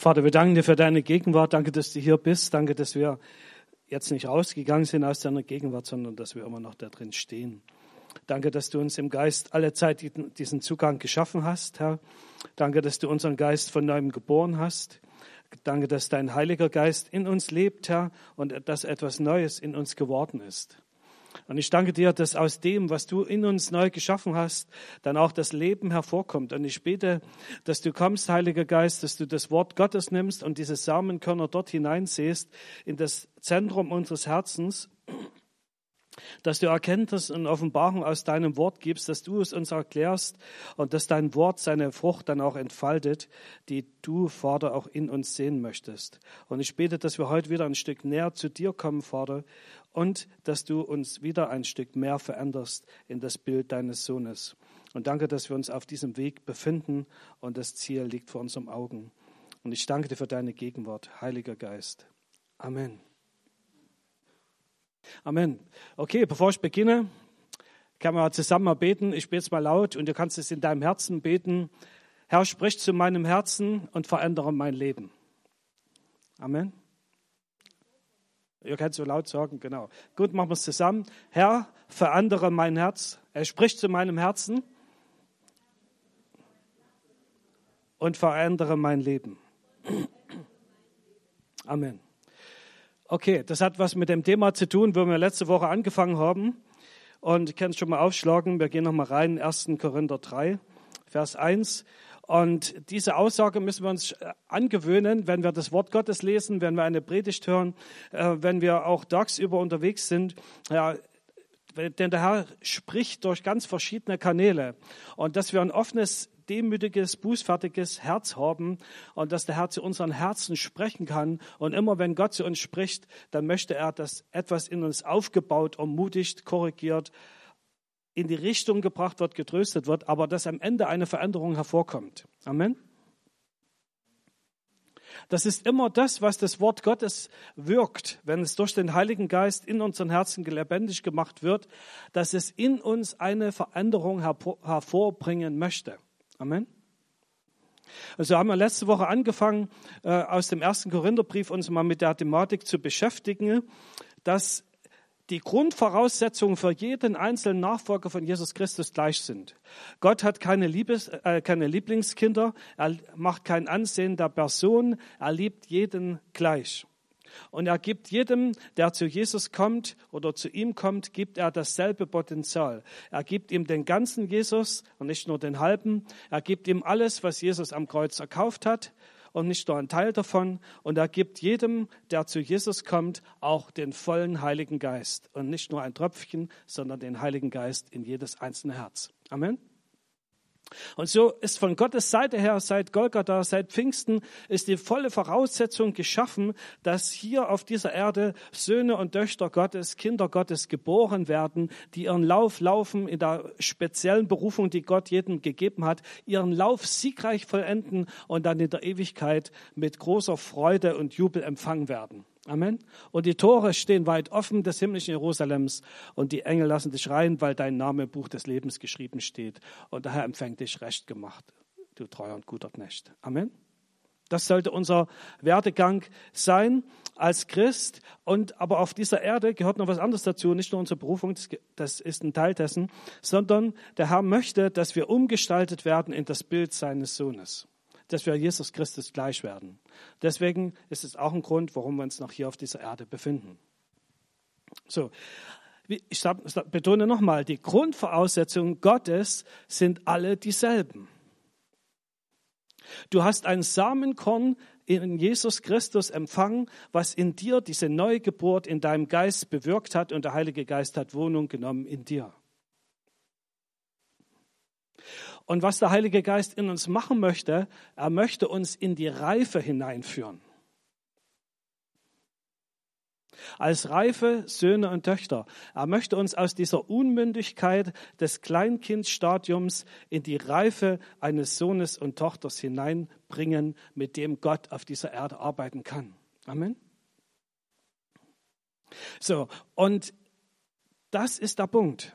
Vater, wir danken dir für deine Gegenwart. Danke, dass du hier bist. Danke, dass wir jetzt nicht rausgegangen sind aus deiner Gegenwart, sondern dass wir immer noch da drin stehen. Danke, dass du uns im Geist alle Zeit diesen Zugang geschaffen hast, Herr. Danke, dass du unseren Geist von neuem geboren hast. Danke, dass dein Heiliger Geist in uns lebt, Herr, und dass etwas Neues in uns geworden ist. Und ich danke dir, dass aus dem, was du in uns neu geschaffen hast, dann auch das Leben hervorkommt. Und ich bete, dass du kommst, Heiliger Geist, dass du das Wort Gottes nimmst und diese Samenkörner dort hineinsäst in das Zentrum unseres Herzens, dass du Erkenntnis und Offenbarung aus deinem Wort gibst, dass du es uns erklärst und dass dein Wort seine Frucht dann auch entfaltet, die du, Vater, auch in uns sehen möchtest. Und ich bete, dass wir heute wieder ein Stück näher zu dir kommen, Vater, und dass du uns wieder ein Stück mehr veränderst in das Bild deines Sohnes. Und danke, dass wir uns auf diesem Weg befinden und das Ziel liegt vor unseren Augen. Und ich danke dir für deine Gegenwart, Heiliger Geist. Amen. Amen. Okay, bevor ich beginne, können wir zusammen mal beten. Ich bete es mal laut und du kannst es in deinem Herzen beten. Herr, sprich zu meinem Herzen und verändere mein Leben. Amen. Ihr könnt so laut sagen, genau. Gut, machen wir es zusammen. Herr, verändere mein Herz. Er spricht zu meinem Herzen und verändere mein Leben. Amen. Okay, das hat was mit dem Thema zu tun, wo wir letzte Woche angefangen haben. Und ich kann es schon mal aufschlagen. Wir gehen nochmal rein, 1. Korinther 3, Vers 1. Und diese Aussage müssen wir uns angewöhnen, wenn wir das Wort Gottes lesen, wenn wir eine Predigt hören, wenn wir auch tagsüber unterwegs sind. Ja, denn der Herr spricht durch ganz verschiedene Kanäle. Und dass wir ein offenes, demütiges, bußfertiges Herz haben und dass der Herr zu unseren Herzen sprechen kann. Und immer wenn Gott zu uns spricht, dann möchte er, dass etwas in uns aufgebaut, ermutigt, korrigiert, in die Richtung gebracht wird, getröstet wird, aber dass am Ende eine Veränderung hervorkommt. Amen. Das ist immer das, was das Wort Gottes wirkt, wenn es durch den Heiligen Geist in unseren Herzen lebendig gemacht wird, dass es in uns eine Veränderung hervorbringen möchte. Amen. Also haben wir letzte Woche angefangen, aus dem 1. Korintherbrief uns mal mit der Thematik zu beschäftigen, dass die Grundvoraussetzungen für jeden einzelnen Nachfolger von Jesus Christus gleich sind. Gott hat keine Lieblingskinder, er macht kein Ansehen der Person, er liebt jeden gleich. Und er gibt jedem, der zu Jesus kommt oder zu ihm kommt, gibt er dasselbe Potenzial. Er gibt ihm den ganzen Jesus und nicht nur den halben. Er gibt ihm alles, was Jesus am Kreuz erkauft hat und nicht nur ein Teil davon. Und er gibt jedem, der zu Jesus kommt, auch den vollen Heiligen Geist. Und nicht nur ein Tröpfchen, sondern den Heiligen Geist in jedes einzelne Herz. Amen. Und so ist von Gottes Seite her, seit Golgatha, seit Pfingsten, ist die volle Voraussetzung geschaffen, dass hier auf dieser Erde Söhne und Töchter Gottes, Kinder Gottes geboren werden, die ihren Lauf laufen in der speziellen Berufung, die Gott jedem gegeben hat, ihren Lauf siegreich vollenden und dann in der Ewigkeit mit großer Freude und Jubel empfangen werden. Amen. Und die Tore stehen weit offen des himmlischen Jerusalems und die Engel lassen dich rein, weil dein Name im Buch des Lebens geschrieben steht. Und der Herr empfängt dich recht gemacht, du treuer und guter Knecht. Amen. Das sollte unser Werdegang sein als Christ. Und aber auf dieser Erde gehört noch was anderes dazu, nicht nur unsere Berufung, das ist ein Teil dessen, sondern der Herr möchte, dass wir umgestaltet werden in das Bild seines Sohnes, dass wir Jesus Christus gleich werden. Deswegen ist es auch ein Grund, warum wir uns noch hier auf dieser Erde befinden. So, ich betone nochmal, die Grundvoraussetzungen Gottes sind alle dieselben. Du hast ein Samenkorn in Jesus Christus empfangen, was in dir diese Neugeburt in deinem Geist bewirkt hat und der Heilige Geist hat Wohnung genommen in dir. Und was der Heilige Geist in uns machen möchte, er möchte uns in die Reife hineinführen. Als reife Söhne und Töchter. Er möchte uns aus dieser Unmündigkeit des Kleinkindstadiums in die Reife eines Sohnes und Tochters hineinbringen, mit dem Gott auf dieser Erde arbeiten kann. Amen. So, und das ist der Punkt,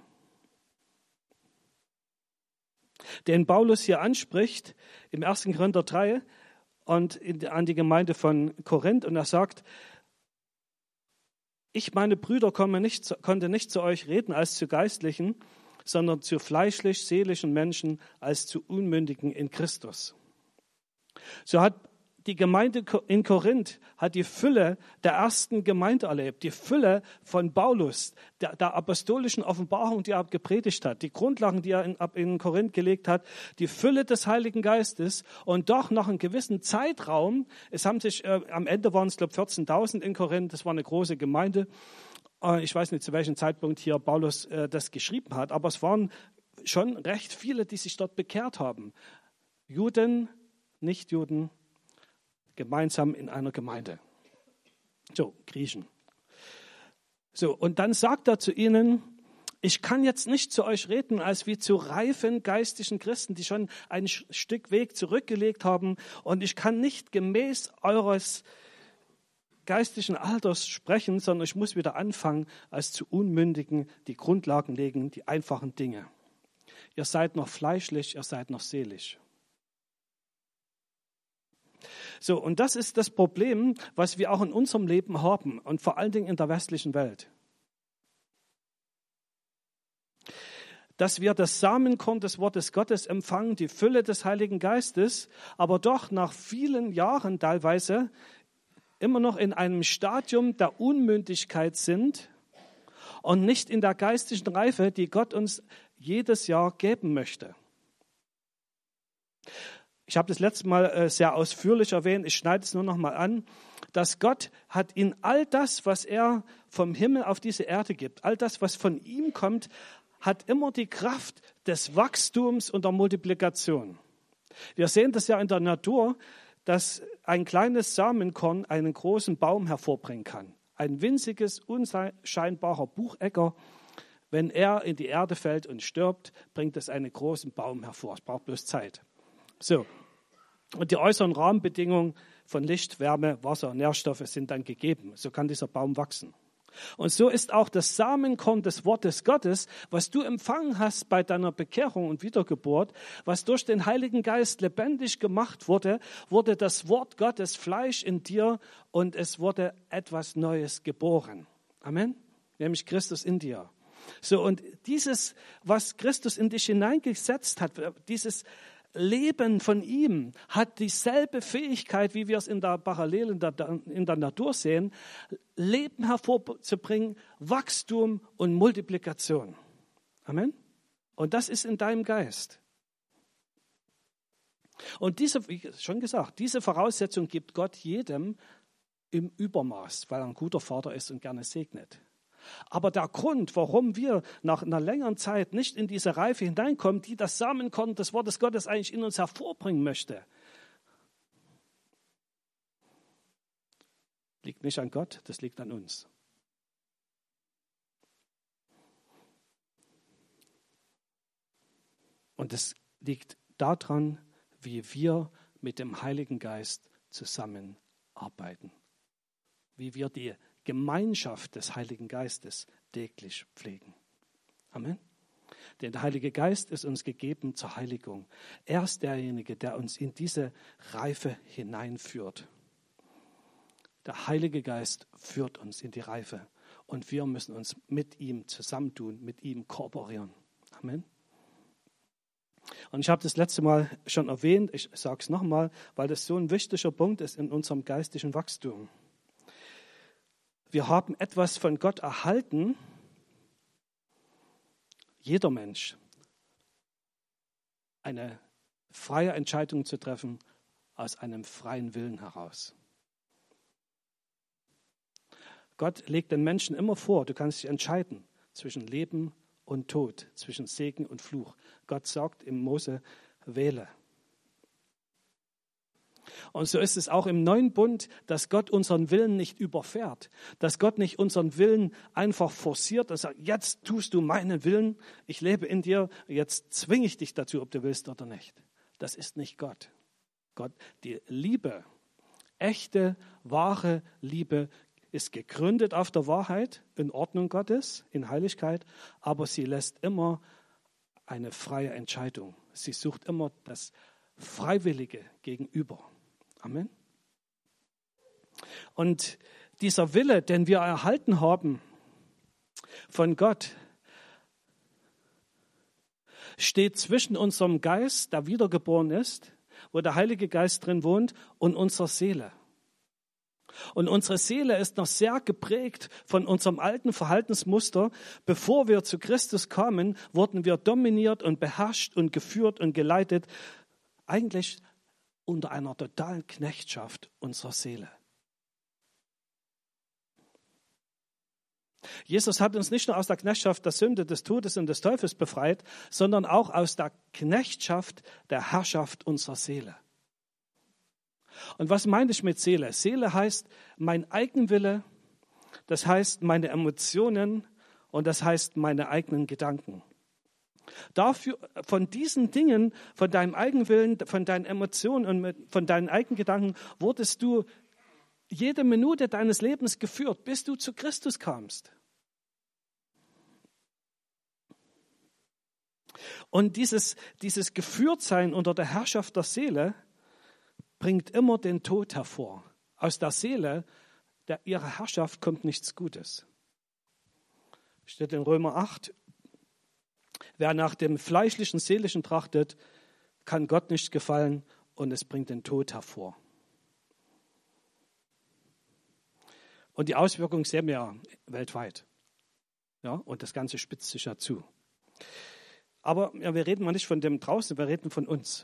den Paulus hier anspricht im 1. Korinther 3. und an die Gemeinde von Korinth und er sagt, ich, meine Brüder, konnte nicht zu euch reden als zu Geistlichen, sondern zu fleischlich-seelischen Menschen als zu Unmündigen in Christus. So hat die Gemeinde in Korinth hat die Fülle der ersten Gemeinde erlebt, die Fülle von Paulus, der apostolischen Offenbarung, die er gepredigt hat, die Grundlagen, die er in Korinth gelegt hat, die Fülle des Heiligen Geistes und doch nach einem gewissen Zeitraum, es haben sich, am Ende waren es, glaube ich, 14.000 in Korinth, das war eine große Gemeinde. Ich weiß nicht, zu welchem Zeitpunkt hier Paulus das geschrieben hat, aber es waren schon recht viele, die sich dort bekehrt haben. Juden, Nichtjuden, gemeinsam in einer Gemeinde. So, Griechen. So, und dann sagt er zu ihnen, ich kann jetzt nicht zu euch reden als wie zu reifen geistlichen Christen, die schon ein Stück Weg zurückgelegt haben. Und ich kann nicht gemäß eures geistlichen Alters sprechen, sondern ich muss wieder anfangen als zu Unmündigen, die Grundlagen legen, die einfachen Dinge. Ihr seid noch fleischlich, ihr seid noch seelisch. So, und das ist das Problem, was wir auch in unserem Leben haben und vor allen Dingen in der westlichen Welt. Dass wir das Samenkorn des Wortes Gottes empfangen, die Fülle des Heiligen Geistes, aber doch nach vielen Jahren teilweise immer noch in einem Stadium der Unmündigkeit sind und nicht in der geistlichen Reife, die Gott uns jedes Jahr geben möchte. Ich habe das letzte Mal sehr ausführlich erwähnt, ich schneide es nur noch mal an, dass Gott hat in all das, was er vom Himmel auf diese Erde gibt, all das, was von ihm kommt, hat immer die Kraft des Wachstums und der Multiplikation. Wir sehen das ja in der Natur, dass ein kleines Samenkorn einen großen Baum hervorbringen kann. Ein winziges, unscheinbarer Buchecker, wenn er in die Erde fällt und stirbt, bringt es einen großen Baum hervor. Es braucht bloß Zeit. So, und die äußeren Rahmenbedingungen von Licht, Wärme, Wasser, Nährstoffe sind dann gegeben. So kann dieser Baum wachsen. Und so ist auch das Samenkorn des Wortes Gottes, was du empfangen hast bei deiner Bekehrung und Wiedergeburt, was durch den Heiligen Geist lebendig gemacht wurde, wurde das Wort Gottes Fleisch in dir und es wurde etwas Neues geboren. Amen? Nämlich Christus in dir. So, und dieses, was Christus in dich hineingesetzt hat, dieses Leben von ihm hat dieselbe Fähigkeit, wie wir es in der Parallel in der Natur sehen, Leben hervorzubringen, Wachstum und Multiplikation. Amen. Und das ist in deinem Geist. Und diese, wie schon gesagt, diese Voraussetzung gibt Gott jedem im Übermaß, weil er ein guter Vater ist und gerne segnet. Aber der Grund, warum wir nach einer längeren Zeit nicht in diese Reife hineinkommen, die das Samenkorn des Wortes Gottes eigentlich in uns hervorbringen möchte, liegt nicht an Gott, das liegt an uns. Und es liegt daran, wie wir mit dem Heiligen Geist zusammenarbeiten, wie wir die Gemeinschaft des Heiligen Geistes täglich pflegen. Amen. Denn der Heilige Geist ist uns gegeben zur Heiligung. Er ist derjenige, der uns in diese Reife hineinführt. Der Heilige Geist führt uns in die Reife und wir müssen uns mit ihm zusammentun, mit ihm kooperieren. Amen. Und ich habe das letzte Mal schon erwähnt, ich sage es nochmal, weil das so ein wichtiger Punkt ist in unserem geistlichen Wachstum. Wir haben etwas von Gott erhalten, jeder Mensch, eine freie Entscheidung zu treffen aus einem freien Willen heraus. Gott legt den Menschen immer vor, du kannst dich entscheiden zwischen Leben und Tod, zwischen Segen und Fluch. Gott sagt im Mose, wähle. Und so ist es auch im neuen Bund, dass Gott unseren Willen nicht überfährt, dass Gott nicht unseren Willen einfach forciert und sagt, jetzt tust du meinen Willen, ich lebe in dir, jetzt zwinge ich dich dazu, ob du willst oder nicht. Das ist nicht Gott. Gott, die Liebe, echte, wahre Liebe ist gegründet auf der Wahrheit, in Ordnung Gottes, in Heiligkeit, aber sie lässt immer eine freie Entscheidung. Sie sucht immer das Freiwillige gegenüber. Amen. Und dieser Wille, den wir erhalten haben von Gott, steht zwischen unserem Geist, der wiedergeboren ist, wo der Heilige Geist drin wohnt, und unserer Seele. Und unsere Seele ist noch sehr geprägt von unserem alten Verhaltensmuster. Bevor wir zu Christus kamen, wurden wir dominiert und beherrscht und geführt und geleitet, eigentlich unter einer totalen Knechtschaft unserer Seele. Jesus hat uns nicht nur aus der Knechtschaft der Sünde, des Todes und des Teufels befreit, sondern auch aus der Knechtschaft der Herrschaft unserer Seele. Und was meine ich mit Seele? Seele heißt mein Eigenwille, das heißt meine Emotionen und das heißt meine eigenen Gedanken. Dafür, von diesen Dingen, von deinem Eigenwillen, von deinen Emotionen und von deinen eigenen Gedanken wurdest du jede Minute deines Lebens geführt, bis du zu Christus kamst. Und dieses Geführtsein unter der Herrschaft der Seele bringt immer den Tod hervor. Aus der Seele, ihrer Herrschaft, kommt nichts Gutes. Steht in Römer 8, wer nach dem fleischlichen, seelischen trachtet, kann Gott nicht gefallen und es bringt den Tod hervor. Und die Auswirkungen sehen wir ja weltweit. Ja, und das Ganze spitzt sich ja zu. Aber ja, wir reden mal nicht von dem draußen, wir reden von uns.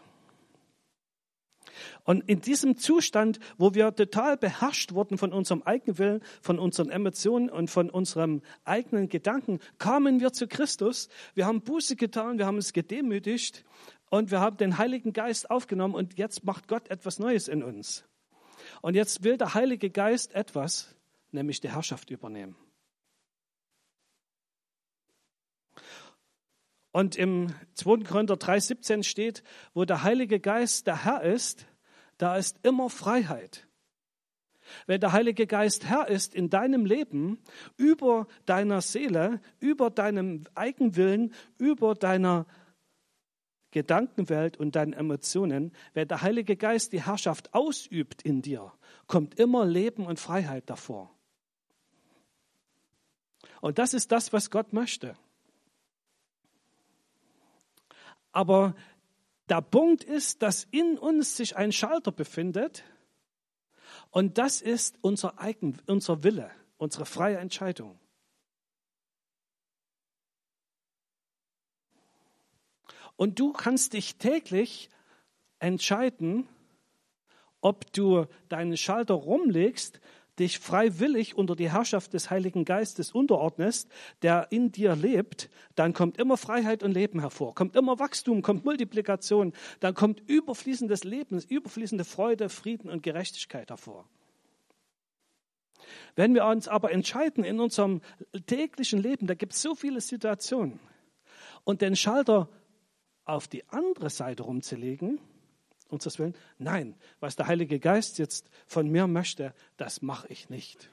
Und in diesem Zustand, wo wir total beherrscht wurden von unserem Eigenwillen, von unseren Emotionen und von unserem eigenen Gedanken, kamen wir zu Christus. Wir haben Buße getan, wir haben uns gedemütigt und wir haben den Heiligen Geist aufgenommen und jetzt macht Gott etwas Neues in uns. Und jetzt will der Heilige Geist etwas, nämlich die Herrschaft übernehmen. Und im 2. Korinther 3,17 steht, wo der Heilige Geist der Herr ist, da ist immer Freiheit. Wenn der Heilige Geist Herr ist in deinem Leben, über deiner Seele, über deinem Eigenwillen, über deiner Gedankenwelt und deinen Emotionen, wenn der Heilige Geist die Herrschaft ausübt in dir, kommt immer Leben und Freiheit davor. Und das ist das, was Gott möchte. Aber der Punkt ist, dass in uns sich ein Schalter befindet und das ist unser Wille, unsere freie Entscheidung. Und du kannst dich täglich entscheiden, ob du deinen Schalter rumlegst, dich freiwillig unter die Herrschaft des Heiligen Geistes unterordnest, der in dir lebt, dann kommt immer Freiheit und Leben hervor, kommt immer Wachstum, kommt Multiplikation, dann kommt überfließendes Leben, überfließende Freude, Frieden und Gerechtigkeit hervor. Wenn wir uns aber entscheiden in unserem täglichen Leben, da gibt es so viele Situationen, und den Schalter auf die andere Seite rumzulegen, unseres Willen, nein, was der Heilige Geist jetzt von mir möchte, das mache ich nicht.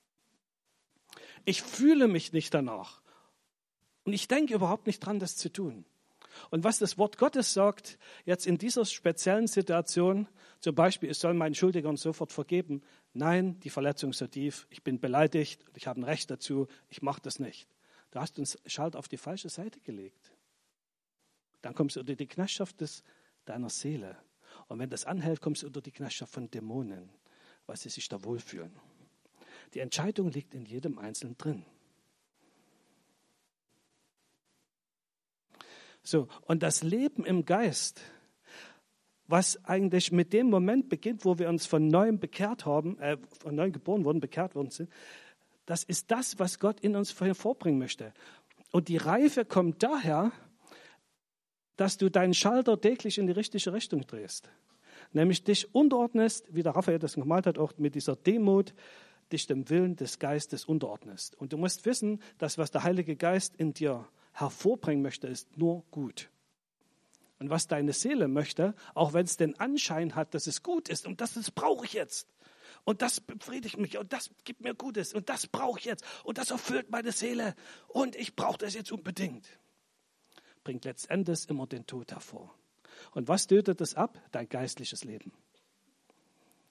Ich fühle mich nicht danach und ich denke überhaupt nicht dran, das zu tun. Und was das Wort Gottes sagt, jetzt in dieser speziellen Situation, zum Beispiel, ich soll meinen Schuldigern sofort vergeben, nein, die Verletzung ist so tief, ich bin beleidigt, ich habe ein Recht dazu, ich mache das nicht. Du hast uns Schalt auf die falsche Seite gelegt. Dann kommst du unter die Knechtschaft deiner Seele. Und wenn das anhält, kommst du unter die Knechtschaft von Dämonen, weil sie sich da wohlfühlen. Die Entscheidung liegt in jedem Einzelnen drin. So, und das Leben im Geist, was eigentlich mit dem Moment beginnt, wo wir uns von neuem bekehrt haben, von neuem geboren wurden, bekehrt worden sind, das ist das, was Gott in uns hervorbringen möchte. Und die Reife kommt daher, dass du deinen Schalter täglich in die richtige Richtung drehst. Nämlich dich unterordnest, wie der Raphael das gemalt hat, auch mit dieser Demut, dich dem Willen des Geistes unterordnest. Und du musst wissen, dass was der Heilige Geist in dir hervorbringen möchte, ist nur gut. Und was deine Seele möchte, auch wenn es den Anschein hat, dass es gut ist und das brauche ich jetzt. Und das befriedigt mich und das gibt mir Gutes und das brauche ich jetzt und das erfüllt meine Seele und ich brauche das jetzt unbedingt. Bringt letztendlich immer den Tod hervor. Und was tötet das ab? Dein geistliches Leben.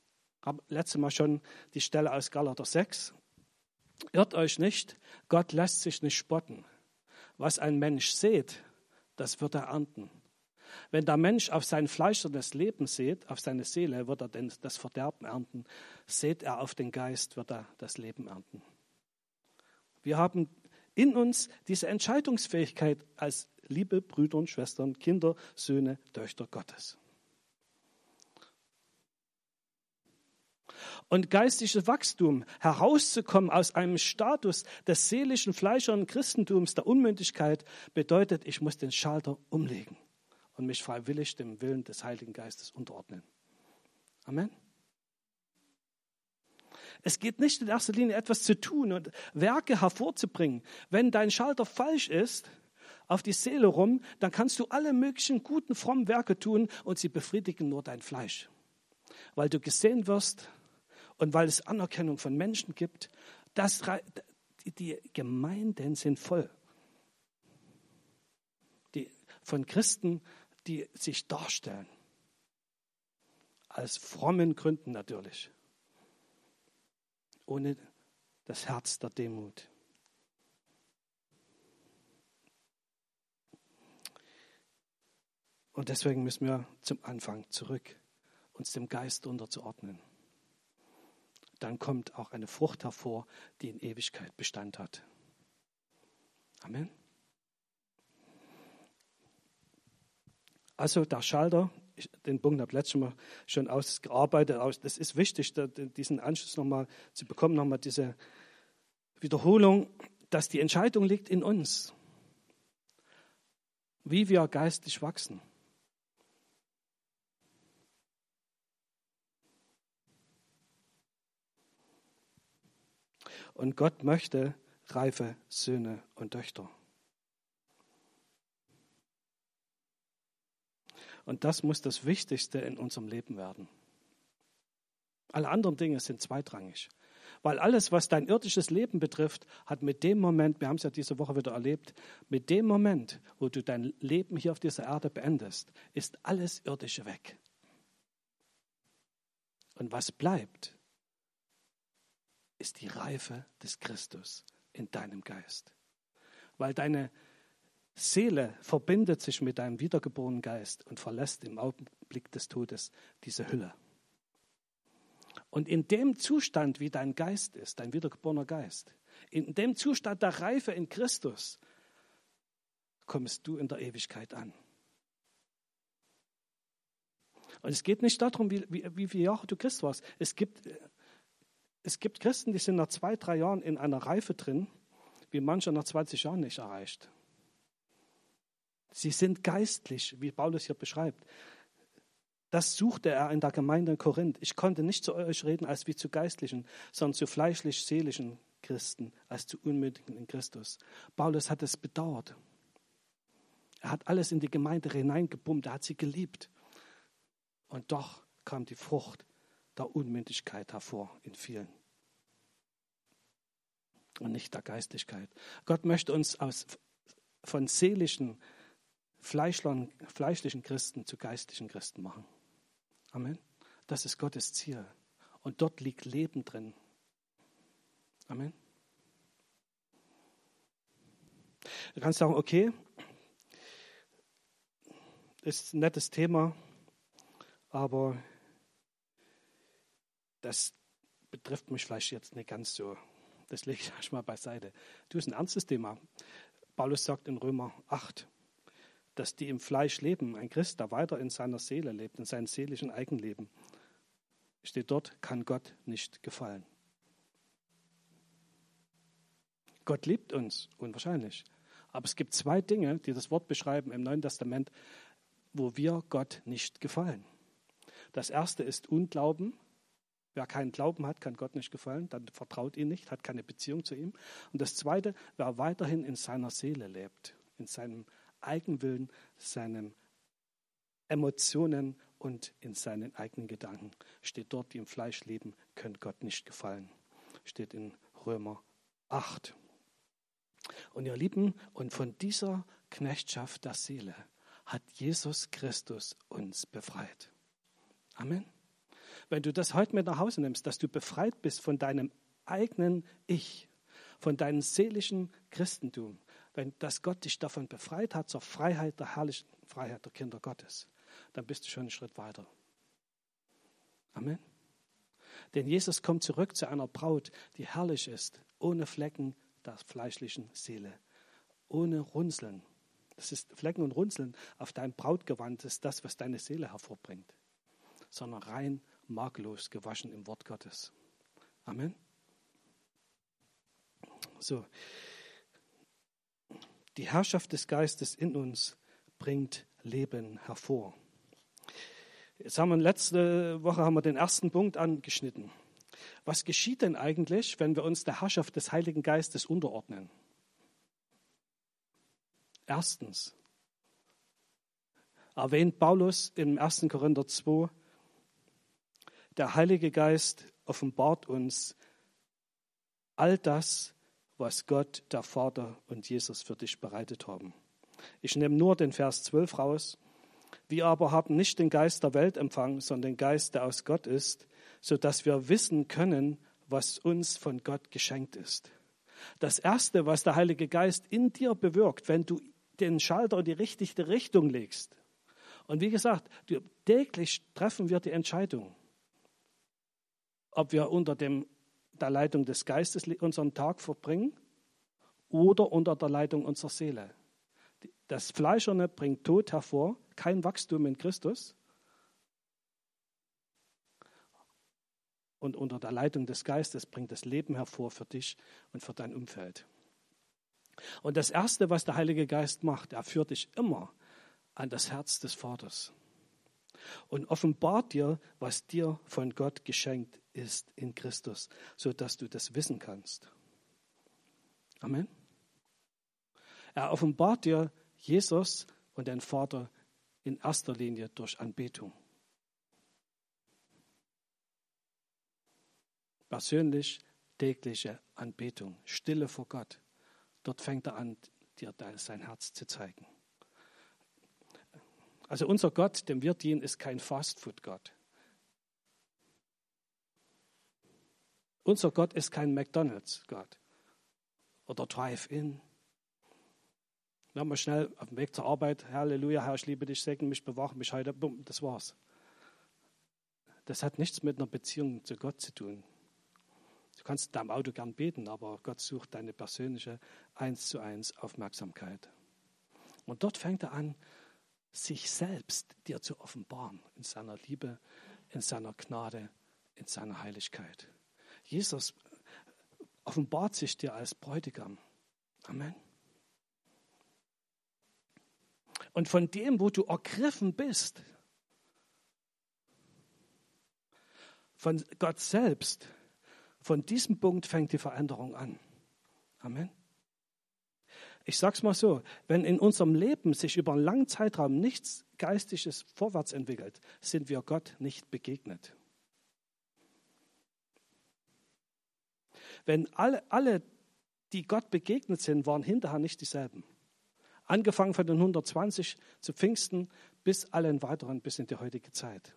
habe letztes Mal schon die Stelle aus Galater 6. Irrt euch nicht, Gott lässt sich nicht spotten. Was ein Mensch sät, das wird er ernten. Wenn der Mensch auf sein fleischliches Leben sät, auf seine Seele, wird er denn das Verderben ernten. Sät er auf den Geist, wird er das Leben ernten. Wir haben in uns diese Entscheidungsfähigkeit als liebe Brüder und Schwestern, Kinder, Söhne, Töchter Gottes. Und geistliches Wachstum, herauszukommen aus einem Status des seelischen, fleischernen Christentums, der Unmündigkeit, bedeutet, ich muss den Schalter umlegen und mich freiwillig dem Willen des Heiligen Geistes unterordnen. Amen. Es geht nicht in erster Linie etwas zu tun und Werke hervorzubringen. Wenn dein Schalter falsch ist, auf die Seele rum, dann kannst du alle möglichen guten, frommen Werke tun und sie befriedigen nur dein Fleisch. Weil du gesehen wirst und weil es Anerkennung von Menschen gibt, die Gemeinden sind voll. Von Christen, die sich darstellen. Aus frommen Gründen natürlich. Ohne das Herz der Demut. Und deswegen müssen wir zum Anfang zurück, uns dem Geist unterzuordnen. Dann kommt auch eine Frucht hervor, die in Ewigkeit Bestand hat. Amen. Also der Schalter, den Punkt habe ich letztes Mal schon ausgearbeitet. Das ist wichtig, diesen Anschluss nochmal zu bekommen, nochmal diese Wiederholung, dass die Entscheidung liegt in uns, wie wir geistlich wachsen. Und Gott möchte reife Söhne und Töchter. Und das muss das Wichtigste in unserem Leben werden. Alle anderen Dinge sind zweitrangig. Weil alles, was dein irdisches Leben betrifft, hat mit dem Moment, wir haben es ja diese Woche wieder erlebt, mit dem Moment, wo du dein Leben hier auf dieser Erde beendest, ist alles Irdische weg. Und was bleibt, ist die Reife des Christus in deinem Geist. Weil deine Seele verbindet sich mit deinem wiedergeborenen Geist und verlässt im Augenblick des Todes diese Hülle. Und in dem Zustand, wie dein Geist ist, dein wiedergeborener Geist, in dem Zustand der Reife in Christus, kommst du in der Ewigkeit an. Und es geht nicht darum, wie viele Jahre du Christ warst. Es gibt Christen, die sind nach 2-3 Jahren in einer Reife drin, wie manche nach 20 Jahren nicht erreicht. Sie sind geistlich, wie Paulus hier beschreibt. Das suchte er in der Gemeinde in Korinth. Ich konnte nicht zu euch reden als wie zu Geistlichen, sondern zu fleischlich-seelischen Christen, als zu Unmündigen in Christus. Paulus hat es bedauert. Er hat alles in die Gemeinde hineingepumpt, er hat sie geliebt. Und doch kam die Frucht der Unmündigkeit hervor in vielen. Und nicht der Geistlichkeit. Gott möchte uns von seelischen, fleischlichen Christen zu geistlichen Christen machen. Amen. Das ist Gottes Ziel. Und dort liegt Leben drin. Amen. Du kannst sagen, okay, ist ein nettes Thema, aber das betrifft mich vielleicht jetzt nicht ganz so. Das lege ich erstmal beiseite. Du, ist ein ernstes Thema. Paulus sagt in Römer 8, dass die im Fleisch leben, ein Christ, der weiter in seiner Seele lebt, in seinem seelischen Eigenleben, steht dort, kann Gott nicht gefallen. Gott liebt uns, unwahrscheinlich. Aber es gibt 2 Dinge, die das Wort beschreiben im Neuen Testament, wo wir Gott nicht gefallen. Das erste ist Unglauben. Wer keinen Glauben hat, kann Gott nicht gefallen, dann vertraut ihn nicht, hat keine Beziehung zu ihm. Und das zweite, wer weiterhin in seiner Seele lebt, in seinem Eigenwillen, seinen Emotionen und in seinen eigenen Gedanken. Steht dort, die im Fleisch leben, können Gott nicht gefallen. Steht in Römer 8. Und ihr Lieben, und von dieser Knechtschaft der Seele hat Jesus Christus uns befreit. Amen. wenn du das heute mit nach Hause nimmst, dass du befreit bist von deinem eigenen Ich, von deinem seelischen Christentum, dass Gott dich davon befreit hat zur Freiheit, der herrlichen Freiheit der Kinder Gottes, dann bist du schon einen Schritt weiter. Amen. Denn Jesus kommt zurück zu einer Braut, die herrlich ist, ohne Flecken der fleischlichen Seele, ohne Runzeln. Das ist Flecken und Runzeln auf dein Brautgewand, ist das, was deine Seele hervorbringt, sondern rein makellos gewaschen im Wort Gottes. Amen. So. Die Herrschaft des Geistes in uns bringt Leben hervor. Letzte Woche haben wir den ersten Punkt angeschnitten. Was geschieht denn eigentlich, wenn wir uns der Herrschaft des Heiligen Geistes unterordnen? Erstens erwähnt Paulus im 1. Korinther 2, der Heilige Geist offenbart uns all das, was Gott, der Vater und Jesus für dich bereitet haben. Ich nehme nur den Vers 12 raus. Wir aber haben nicht den Geist der Welt empfangen, sondern den Geist, der aus Gott ist, sodass wir wissen können, was uns von Gott geschenkt ist. Das Erste, was der Heilige Geist in dir bewirkt, wenn du den Schalter in die richtige Richtung legst. Und wie gesagt, täglich treffen wir die Entscheidung, ob wir unter der Leitung des Geistes unseren Tag verbringen oder unter der Leitung unserer Seele. Das Fleischerne bringt Tod hervor, kein Wachstum in Christus. Und unter der Leitung des Geistes bringt das Leben hervor für dich und für dein Umfeld. Und das Erste, was der Heilige Geist macht, er führt dich immer an das Herz des Vaters und offenbart dir, was dir von Gott geschenkt ist in Christus, sodass du das wissen kannst. Amen. Er offenbart dir Jesus und den Vater in erster Linie durch Anbetung. Persönlich, tägliche Anbetung, Stille vor Gott. Dort fängt er an, dir sein Herz zu zeigen. Also unser Gott, dem wir dienen, ist kein Fastfood-Gott. Unser Gott ist kein McDonald's-Gott oder Drive-In. Wir haben mal schnell auf dem Weg zur Arbeit, Halleluja, Herr, ich liebe dich, segne mich, bewache mich heute, bumm, das war's. Das hat nichts mit einer Beziehung zu Gott zu tun. Du kannst in deinem Auto gern beten, aber Gott sucht deine persönliche 1:1 Aufmerksamkeit. Und dort fängt er an, sich selbst dir zu offenbaren, in seiner Liebe, in seiner Gnade, in seiner Heiligkeit. Jesus offenbart sich dir als Bräutigam. Amen. Und von dem, wo du ergriffen bist, von Gott selbst, von diesem Punkt fängt die Veränderung an. Amen. Ich sage es mal so, wenn in unserem Leben sich über einen langen Zeitraum nichts Geistliches vorwärts entwickelt, sind wir Gott nicht begegnet. Wenn alle, die Gott begegnet sind, waren hinterher nicht dieselben. Angefangen von den 120 zu Pfingsten bis allen weiteren, bis in die heutige Zeit.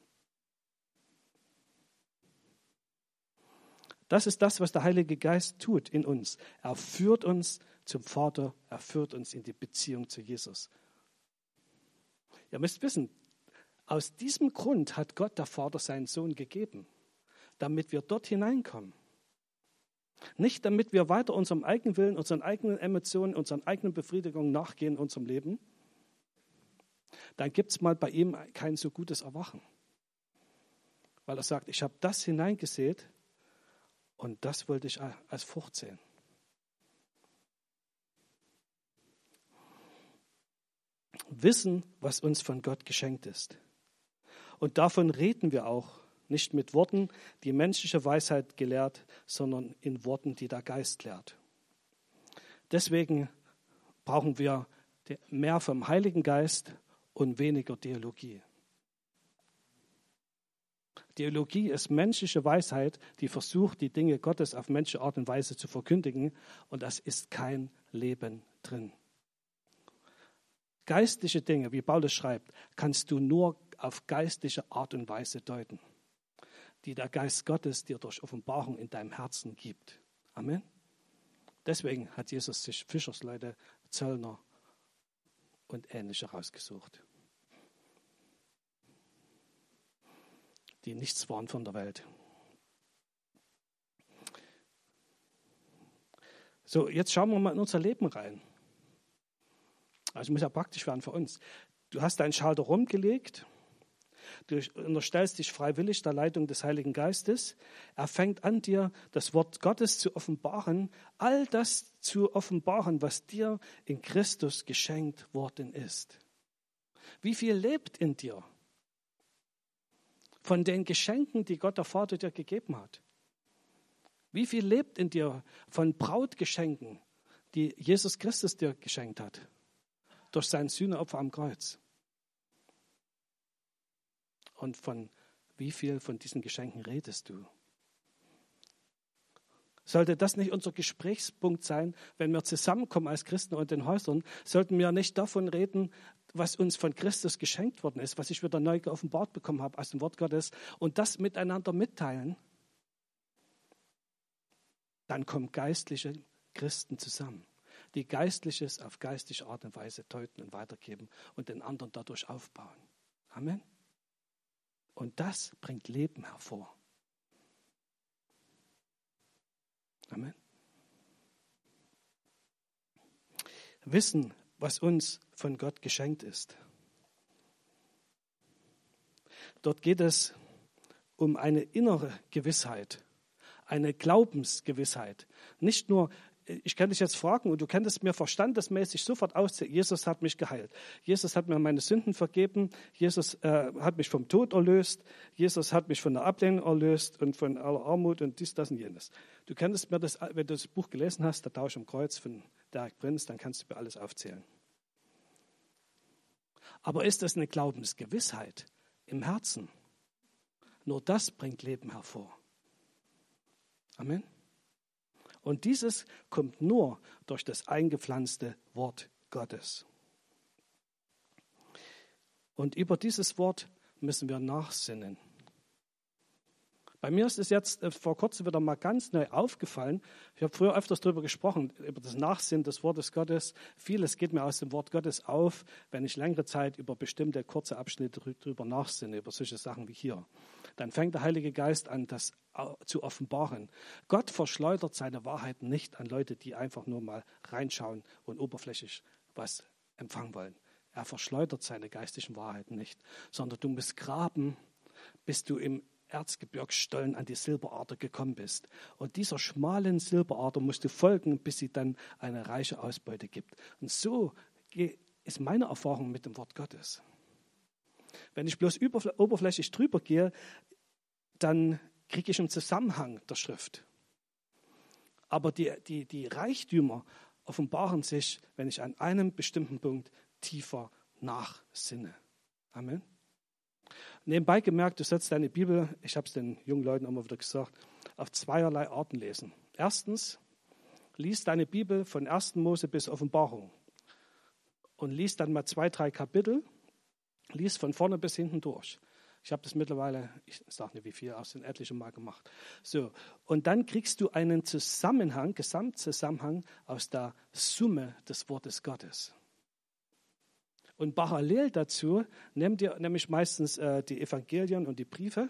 Das ist das, was der Heilige Geist tut in uns. Er führt uns zum Vater, er führt uns in die Beziehung zu Jesus. Ihr müsst wissen, aus diesem Grund hat Gott, der Vater, seinen Sohn gegeben, damit wir dort hineinkommen. Nicht, damit wir weiter unserem eigenen Willen, unseren eigenen Emotionen, unseren eigenen Befriedigungen nachgehen in unserem Leben. Dann gibt es mal bei ihm kein so gutes Erwachen. Weil er sagt, ich habe das hineingesät und das wollte ich als Frucht sehen. Wissen, was uns von Gott geschenkt ist. Und davon reden wir auch. Nicht mit Worten, die menschliche Weisheit gelehrt, sondern in Worten, die der Geist lehrt. Deswegen brauchen wir mehr vom Heiligen Geist und weniger Theologie. Theologie ist menschliche Weisheit, die versucht, die Dinge Gottes auf menschliche Art und Weise zu verkündigen, und das ist kein Leben drin. Geistliche Dinge, wie Paulus schreibt, kannst du nur auf geistliche Art und Weise deuten. die der Geist Gottes dir durch Offenbarung in deinem Herzen gibt. Amen. Deswegen hat Jesus sich Fischersleute, Zöllner und Ähnliche rausgesucht, die nichts waren von der Welt. So, jetzt schauen wir mal in unser Leben rein. Also muss ja praktisch werden für uns. Du hast deinen Schalter rumgelegt, du unterstellst dich freiwillig der Leitung des Heiligen Geistes. Er fängt an, dir das Wort Gottes zu offenbaren, all das zu offenbaren, was dir in Christus geschenkt worden ist. Wie viel lebt in dir von den Geschenken, die Gott der Vater dir gegeben hat? Wie viel lebt in dir von Brautgeschenken, die Jesus Christus dir geschenkt hat, durch sein Sühneopfer am Kreuz? Und von wie viel von diesen Geschenken redest du? Sollte das nicht unser Gesprächspunkt sein, wenn wir zusammenkommen als Christen und in den Häusern, sollten wir nicht davon reden, was uns von Christus geschenkt worden ist, was ich wieder neu geoffenbart bekommen habe aus dem Wort Gottes und das miteinander mitteilen? Dann kommen geistliche Christen zusammen, die Geistliches auf geistliche Art und Weise deuten und weitergeben und den anderen dadurch aufbauen. Amen. Und das bringt Leben hervor. Amen. Wissen, was uns von Gott geschenkt ist. Dort geht es um eine innere Gewissheit, eine Glaubensgewissheit. Nicht nur, ich kann dich jetzt fragen und du könntest mir verstandesmäßig sofort auszählen, Jesus hat mich geheilt. Jesus hat mir meine Sünden vergeben. Jesus hat mich vom Tod erlöst. Jesus hat mich von der Ablehnung erlöst und von aller Armut und dies, das und jenes. Du könntest mir das, wenn du das Buch gelesen hast, der Tausch am Kreuz von Derek Prinz, dann kannst du mir alles aufzählen. Aber ist das eine Glaubensgewissheit im Herzen? Nur das bringt Leben hervor. Amen. Und dieses kommt nur durch das eingepflanzte Wort Gottes. Und über dieses Wort müssen wir nachsinnen. Bei mir ist es jetzt vor kurzem wieder mal ganz neu aufgefallen. Ich habe früher öfters darüber gesprochen, über das Nachsinnen des Wortes Gottes. Vieles geht mir aus dem Wort Gottes auf, wenn ich längere Zeit über bestimmte kurze Abschnitte darüber nachsinne, über solche Sachen wie hier. Dann fängt der Heilige Geist an, das zu offenbaren. Gott verschleudert seine Wahrheiten nicht an Leute, die einfach nur mal reinschauen und oberflächlich was empfangen wollen. Er verschleudert seine geistlichen Wahrheiten nicht, sondern du musst graben, bis du im Erzgebirgsstollen an die Silberader gekommen bist. Und dieser schmalen Silberader musst du folgen, bis sie dann eine reiche Ausbeute gibt. Und so ist meine Erfahrung mit dem Wort Gottes. Wenn ich bloß oberflächlich drüber gehe, dann kriege ich einen Zusammenhang der Schrift. Aber die Reichtümer offenbaren sich, wenn ich an einem bestimmten Punkt tiefer nachsinne. Amen. Nebenbei gemerkt, du sollst deine Bibel, ich habe es den jungen Leuten immer wieder gesagt, auf zweierlei Arten lesen. Erstens, lies deine Bibel von 1. Mose bis Offenbarung und lies dann mal 2, 3 Kapitel, lies von vorne bis hinten durch. Ich habe das mittlerweile, ich sage nicht wie viel, aus den etlichen Mal gemacht. So, und dann kriegst du einen Zusammenhang, Gesamtzusammenhang aus der Summe des Wortes Gottes. Und parallel dazu nehmt ihr nämlich meistens die Evangelien und die Briefe,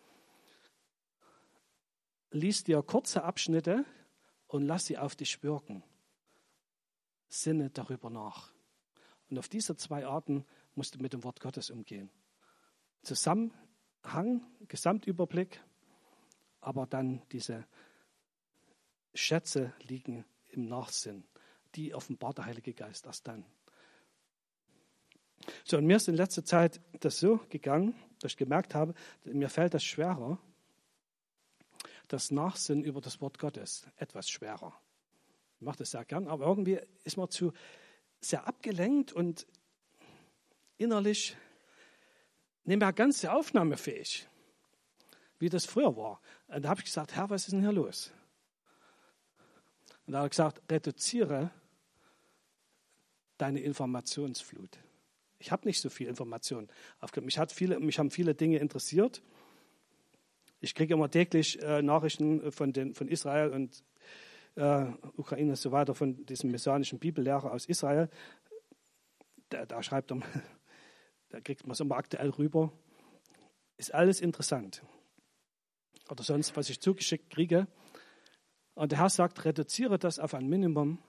liest dir kurze Abschnitte und lass sie auf dich wirken. Sinne darüber nach. Und auf diese 2 Arten musst du mit dem Wort Gottes umgehen. Zusammenhang, Gesamtüberblick, aber dann diese Schätze liegen im Nachsinn. Die offenbart der Heilige Geist erst dann. So, und mir ist in letzter Zeit das so gegangen, dass ich gemerkt habe, mir fällt das schwerer, das Nachsinnen über das Wort Gottes etwas schwerer. Ich mache das sehr gern, aber irgendwie ist man zu sehr abgelenkt und innerlich nicht mehr ganz sehr aufnahmefähig, wie das früher war. Und da habe ich gesagt, Herr, was ist denn hier los? Und da hat er gesagt, reduziere deine Informationsflut. Ich habe nicht so viel Information aufgenommen. Mich haben viele Dinge interessiert, Ich kriege immer täglich Nachrichten von Israel und Ukraine und so weiter, von diesem messianischen Bibellehrer aus Israel. Da schreibt er, da kriegt man es immer aktuell rüber. Ist alles interessant. Oder sonst, was ich zugeschickt kriege. Und der Herr sagt, reduziere das auf ein Minimum,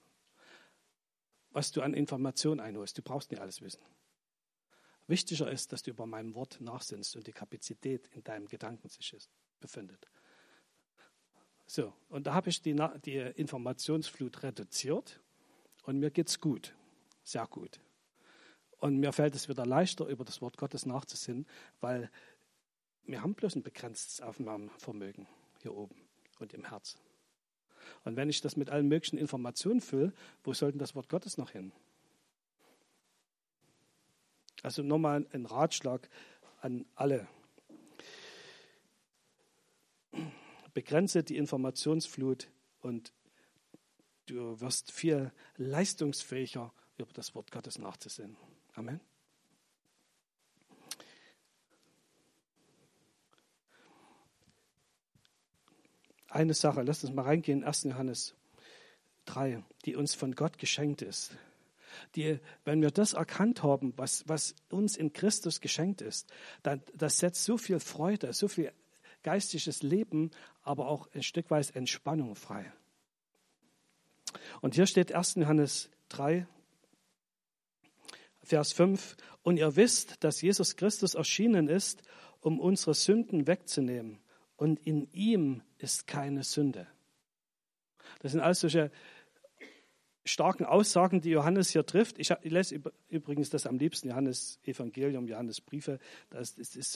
was du an Informationen einholst. Du brauchst nicht alles wissen. Wichtiger ist, dass du über meinem Wort nachsinnst und die Kapazität in deinem Gedanken sich befindet. So, und da habe ich die Informationsflut reduziert und mir geht's gut, sehr gut. Und mir fällt es wieder leichter, über das Wort Gottes nachzusinnen, weil wir haben bloß ein begrenztes Aufnahmevermögen hier oben und im Herzen. Und wenn ich das mit allen möglichen Informationen fülle, wo soll denn das Wort Gottes noch hin? Also nochmal ein Ratschlag an alle. Begrenze die Informationsflut und du wirst viel leistungsfähiger, über das Wort Gottes nachzusinnen. Amen. Eine Sache, lasst uns mal reingehen, 1. Johannes 3, die uns von Gott geschenkt ist. Wenn wir das erkannt haben, was uns in Christus geschenkt ist, dann das setzt so viel Freude, so viel geistiges Leben, aber auch ein Stück weit Entspannung frei. Und hier steht 1. Johannes 3, Vers 5, und ihr wisst, dass Jesus Christus erschienen ist, um unsere Sünden wegzunehmen. Und in ihm ist keine Sünde. Das sind alles solche starken Aussagen, die Johannes hier trifft. Ich lese übrigens das am liebsten, Johannes Evangelium, Johannes Briefe. Das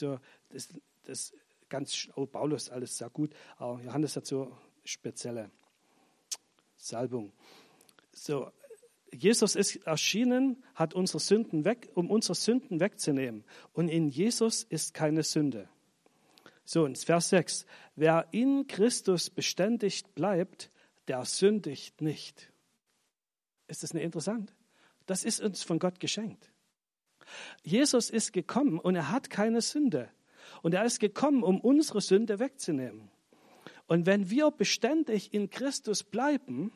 ganz, Paulus alles sehr gut, aber Johannes hat so spezielle Salbung. So, Jesus ist erschienen, hat unsere Sünden um unsere Sünden wegzunehmen. Und in Jesus ist keine Sünde. So, in Vers 6. Wer in Christus beständig bleibt, der sündigt nicht. Ist das nicht interessant? Das ist uns von Gott geschenkt. Jesus ist gekommen und er hat keine Sünde. Und er ist gekommen, um unsere Sünde wegzunehmen. Und wenn wir beständig in Christus bleiben,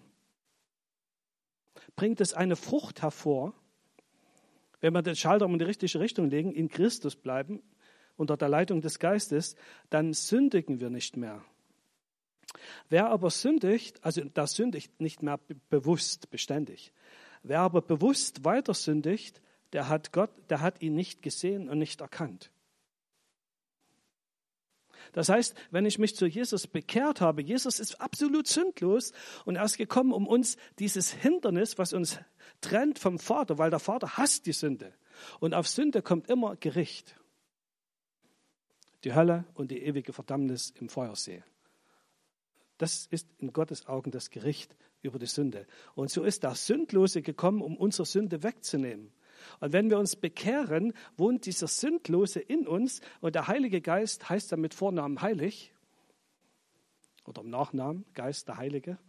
bringt es eine Frucht hervor. Wenn wir den Schalter in die richtige Richtung legen, in Christus bleiben, unter der Leitung des Geistes, dann sündigen wir nicht mehr. Wer aber sündigt, also da sündigt nicht mehr bewusst, beständig. Wer aber bewusst weiter sündigt, der hat ihn nicht gesehen und nicht erkannt. Das heißt, wenn ich mich zu Jesus bekehrt habe, Jesus ist absolut sündlos und er ist gekommen, um uns dieses Hindernis, was uns trennt vom Vater, weil der Vater hasst die Sünde. Und auf Sünde kommt immer Gericht. Die Hölle und die ewige Verdammnis im Feuersee. Das ist in Gottes Augen das Gericht über die Sünde. Und so ist der Sündlose gekommen, um unsere Sünde wegzunehmen. Und wenn wir uns bekehren, wohnt dieser Sündlose in uns und der Heilige Geist heißt dann mit Vornamen heilig oder im Nachnamen Geist der Heilige.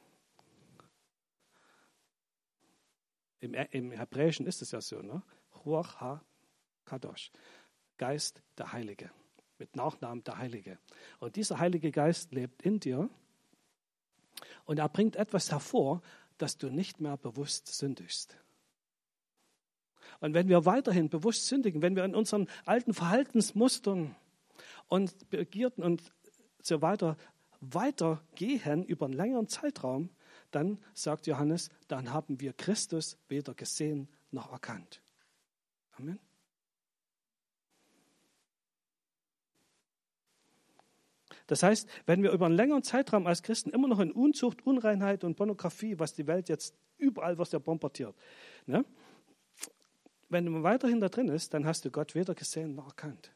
Im Hebräischen ist es ja so, ne? Ruach HaKadosh, Geist der Heilige, mit Nachnamen der Heilige. Und dieser Heilige Geist lebt in dir und er bringt etwas hervor, dass du nicht mehr bewusst sündigst. Und wenn wir weiterhin bewusst sündigen, wenn wir in unseren alten Verhaltensmustern und Begierden und so weitergehen über einen längeren Zeitraum, dann, sagt Johannes, dann haben wir Christus weder gesehen noch erkannt. Amen. Das heißt, wenn wir über einen längeren Zeitraum als Christen immer noch in Unzucht, Unreinheit und Pornografie, was die Welt jetzt überall, was der bombardiert, ne? Wenn du weiterhin da drin ist, dann hast du Gott weder gesehen noch erkannt.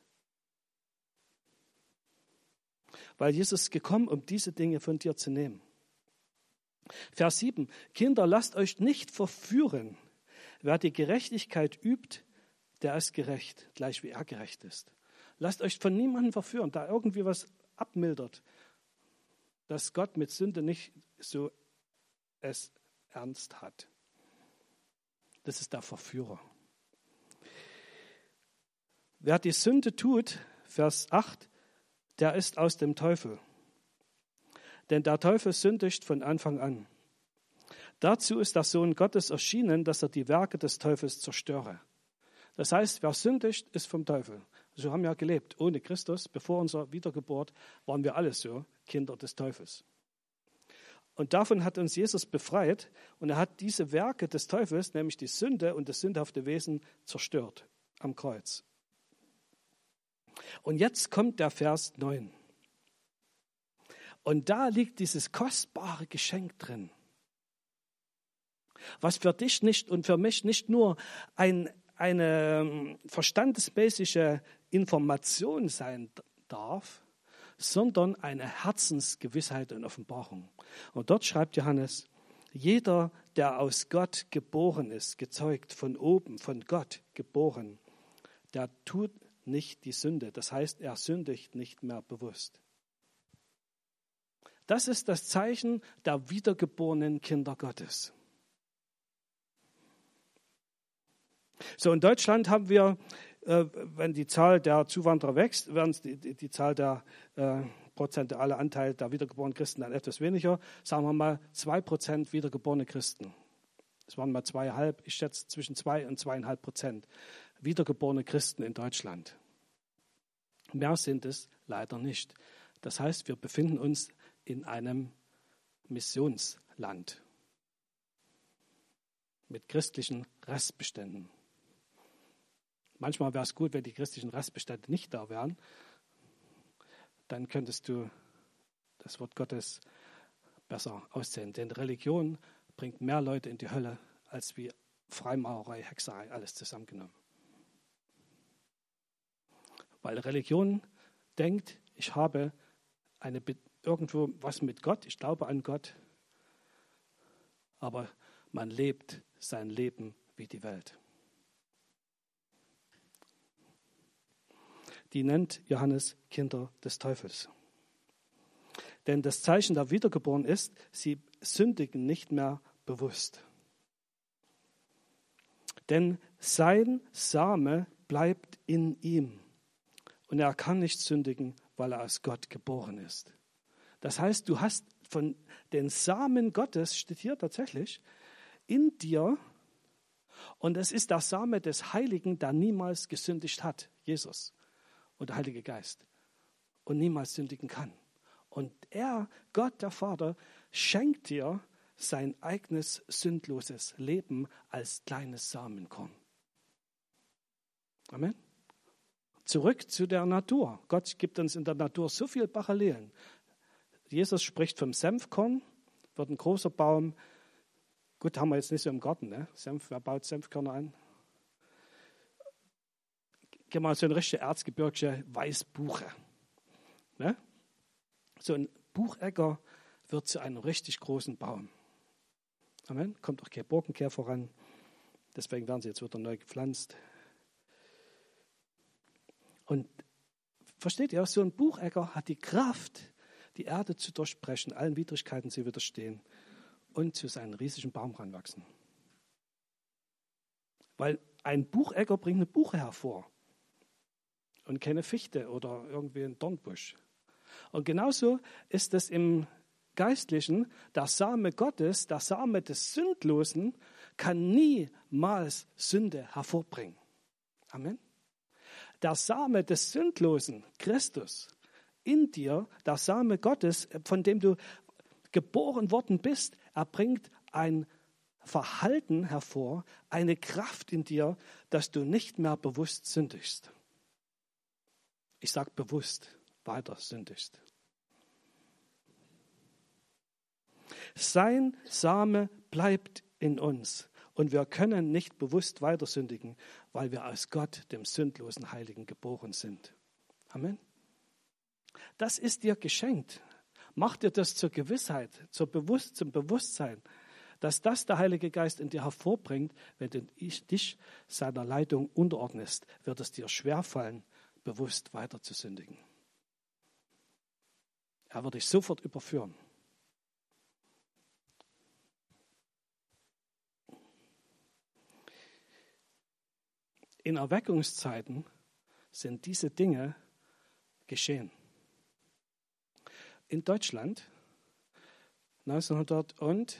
Weil Jesus ist gekommen, um diese Dinge von dir zu nehmen. Vers 7. Kinder, lasst euch nicht verführen. Wer die Gerechtigkeit übt, der ist gerecht, gleich wie er gerecht ist. Lasst euch von niemandem verführen, da irgendwie was abmildert, dass Gott mit Sünde nicht so es ernst hat. Das ist der Verführer. Wer die Sünde tut, Vers 8, der ist aus dem Teufel. Denn der Teufel sündigt von Anfang an. Dazu ist der Sohn Gottes erschienen, dass er die Werke des Teufels zerstöre. Das heißt, wer sündigt, ist vom Teufel. So haben wir ja gelebt. Ohne Christus, bevor unserer Wiedergeburt, waren wir alle so Kinder des Teufels. Und davon hat uns Jesus befreit und er hat diese Werke des Teufels, nämlich die Sünde und das sündhafte Wesen, zerstört am Kreuz. Und jetzt kommt der Vers 9. Und da liegt dieses kostbare Geschenk drin, was für dich nicht und für mich nicht nur eine verstandesmäßige Information sein darf, sondern eine Herzensgewissheit und Offenbarung. Und dort schreibt Johannes, jeder, der aus Gott geboren ist, gezeugt, von oben, von Gott geboren, der tut nicht die Sünde. Das heißt, er sündigt nicht mehr bewusst. Das ist das Zeichen der wiedergeborenen Kinder Gottes. So, in Deutschland haben wir, wenn die Zahl der Zuwanderer wächst, werden die Zahl der prozentuale Anteil der wiedergeborenen Christen dann etwas weniger. Sagen wir mal 2% wiedergeborene Christen. Das waren mal 2,5, ich schätze zwischen 2 und 2,5% wiedergeborene Christen in Deutschland. Mehr sind es leider nicht. Das heißt, wir befinden uns in einem Missionsland mit christlichen Restbeständen. Manchmal wäre es gut, wenn die christlichen Restbestände nicht da wären. Dann könntest du das Wort Gottes besser aussehen. Denn Religion bringt mehr Leute in die Hölle, als wie Freimaurerei, Hexerei, alles zusammengenommen. Weil Religion denkt, ich habe irgendwo was mit Gott, ich glaube an Gott, aber man lebt sein Leben wie die Welt. Die nennt Johannes Kinder des Teufels. Denn das Zeichen der Wiedergeboren ist, sie sündigen nicht mehr bewusst. Denn sein Same bleibt in ihm und er kann nicht sündigen, weil er aus Gott geboren ist. Das heißt, du hast von den Samen Gottes, steht hier tatsächlich, in dir und es ist der Same des Heiligen, der niemals gesündigt hat, Jesus. Und der Heilige Geist und niemals sündigen kann. Und er, Gott der Vater, schenkt dir sein eigenes sündloses Leben als kleines Samenkorn. Amen. Zurück zu der Natur. Gott gibt uns in der Natur so viele Parallelen. Jesus spricht vom Senfkorn, wird ein großer Baum. Gut, haben wir jetzt nicht so im Garten, ne? Wer baut Senfkörner an? Geh mal so eine richtige erzgebirgische Weißbuche. Ne? So ein Buchecker wird zu einem richtig großen Baum. Amen. Kommt auch kein Borkenkäfer ran. Deswegen werden sie jetzt wieder neu gepflanzt. Und versteht ihr, so ein Buchecker hat die Kraft, die Erde zu durchbrechen, allen Widrigkeiten zu widerstehen und zu seinem riesigen Baum ranwachsen. Weil ein Buchecker bringt eine Buche hervor. Und keine Fichte oder irgendwie ein Dornbusch. Und genauso ist es im Geistlichen, der Same Gottes, der Same des Sündlosen, kann niemals Sünde hervorbringen. Amen. Der Same des Sündlosen, Christus, in dir, der Same Gottes, von dem du geboren worden bist, er bringt ein Verhalten hervor, eine Kraft in dir, dass du nicht mehr bewusst sündigst. Ich sage bewusst, weiter sündigst. Sein Same bleibt in uns und wir können nicht bewusst weiter sündigen, weil wir aus Gott, dem sündlosen Heiligen, geboren sind. Amen. Das ist dir geschenkt. Mach dir das zur Gewissheit, zum Bewusstsein, dass das der Heilige Geist in dir hervorbringt. Wenn du dich seiner Leitung unterordnest, wird es dir schwerfallen, bewusst weiter zu sündigen. Er wird dich sofort überführen. In Erweckungszeiten sind diese Dinge geschehen. in Deutschland 1908,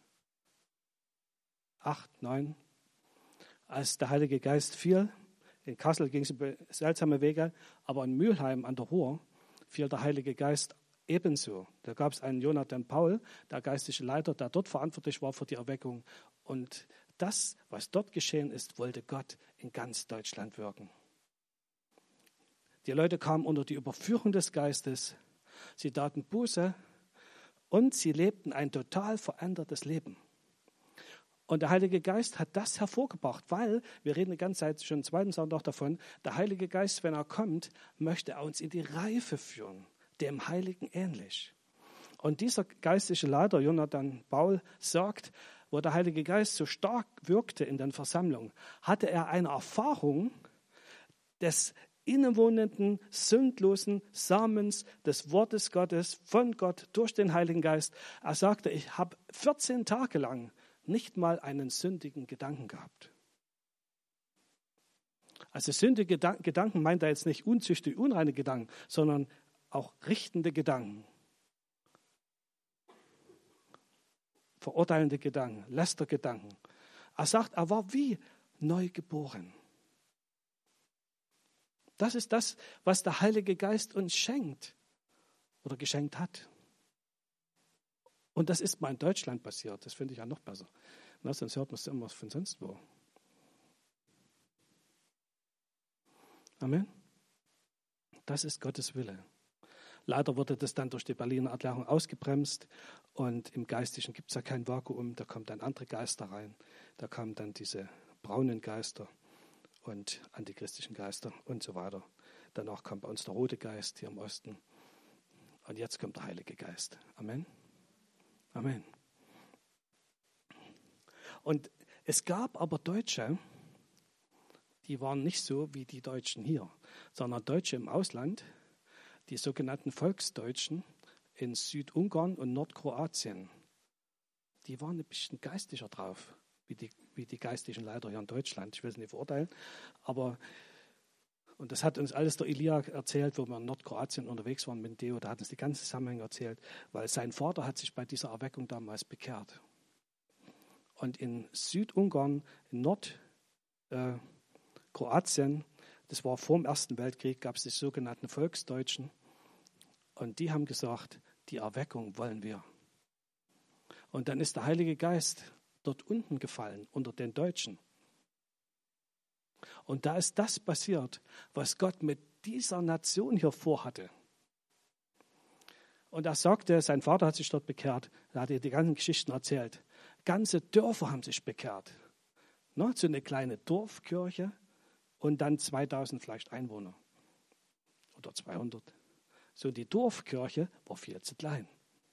9, als der Heilige Geist fiel. In Kassel ging es über seltsame Wege, aber in Mülheim an der Ruhr fiel der Heilige Geist ebenso. Da gab es einen Jonathan Paul, der geistliche Leiter, der dort verantwortlich war für die Erweckung. Und das, was dort geschehen ist, wollte Gott in ganz Deutschland wirken. Die Leute kamen unter die Überführung des Geistes, sie taten Buße und sie lebten ein total verändertes Leben. Und der Heilige Geist hat das hervorgebracht, weil, wir reden die ganze Zeit schon am zweiten Sonntag davon, der Heilige Geist, wenn er kommt, möchte er uns in die Reife führen, dem Heiligen ähnlich. Und dieser geistliche Leiter, Jonathan Paul, sagt, wo der Heilige Geist so stark wirkte in den Versammlungen, hatte er eine Erfahrung des innewohnenden, sündlosen Samens des Wortes Gottes von Gott durch den Heiligen Geist. Er sagte, ich habe 14 Tage lang nicht mal einen sündigen Gedanken gehabt. Also sündige Gedanken meint er jetzt nicht unzüchtige, unreine Gedanken, sondern auch richtende Gedanken. Verurteilende Gedanken, Lästergedanken. Er sagt, er war wie neu geboren. Das ist das, was der Heilige Geist uns schenkt oder geschenkt hat. Und das ist mal in Deutschland passiert. Das finde ich ja noch besser. Na, sonst hört man es immer von sonst wo. Amen. Das ist Gottes Wille. Leider wurde das dann durch die Berliner Erklärung ausgebremst. Und im Geistlichen gibt es ja kein Vakuum. Da kommen dann andere Geister rein. Da kamen dann diese braunen Geister und antichristlichen Geister und so weiter. Danach kam bei uns der rote Geist hier im Osten. Und jetzt kommt der Heilige Geist. Amen. Amen. Und es gab aber Deutsche, die waren nicht so wie die Deutschen hier, sondern Deutsche im Ausland, die sogenannten Volksdeutschen in Südungarn und Nordkroatien. Die waren ein bisschen geistlicher drauf, wie die geistlichen Leiter hier in Deutschland. Ich will es nicht verurteilen, aber und das hat uns alles der Elia erzählt, wo wir in Nordkroatien unterwegs waren mit Deo. Da hat uns die ganzen Zusammenhänge erzählt, weil sein Vater hat sich bei dieser Erweckung damals bekehrt. Und in Südungarn, in Nordkroatien, das war vor dem Ersten Weltkrieg, gab es die sogenannten Volksdeutschen. Und die haben gesagt, die Erweckung wollen wir. Und dann ist der Heilige Geist dort unten gefallen, unter den Deutschen. Und da ist das passiert, was Gott mit dieser Nation hier vorhatte. Und er sagte, sein Vater hat sich dort bekehrt. Er hat ihr die ganzen Geschichten erzählt. Ganze Dörfer haben sich bekehrt. So eine kleine Dorfkirche und dann 2000 vielleicht Einwohner. Oder 200. So die Dorfkirche war viel zu klein.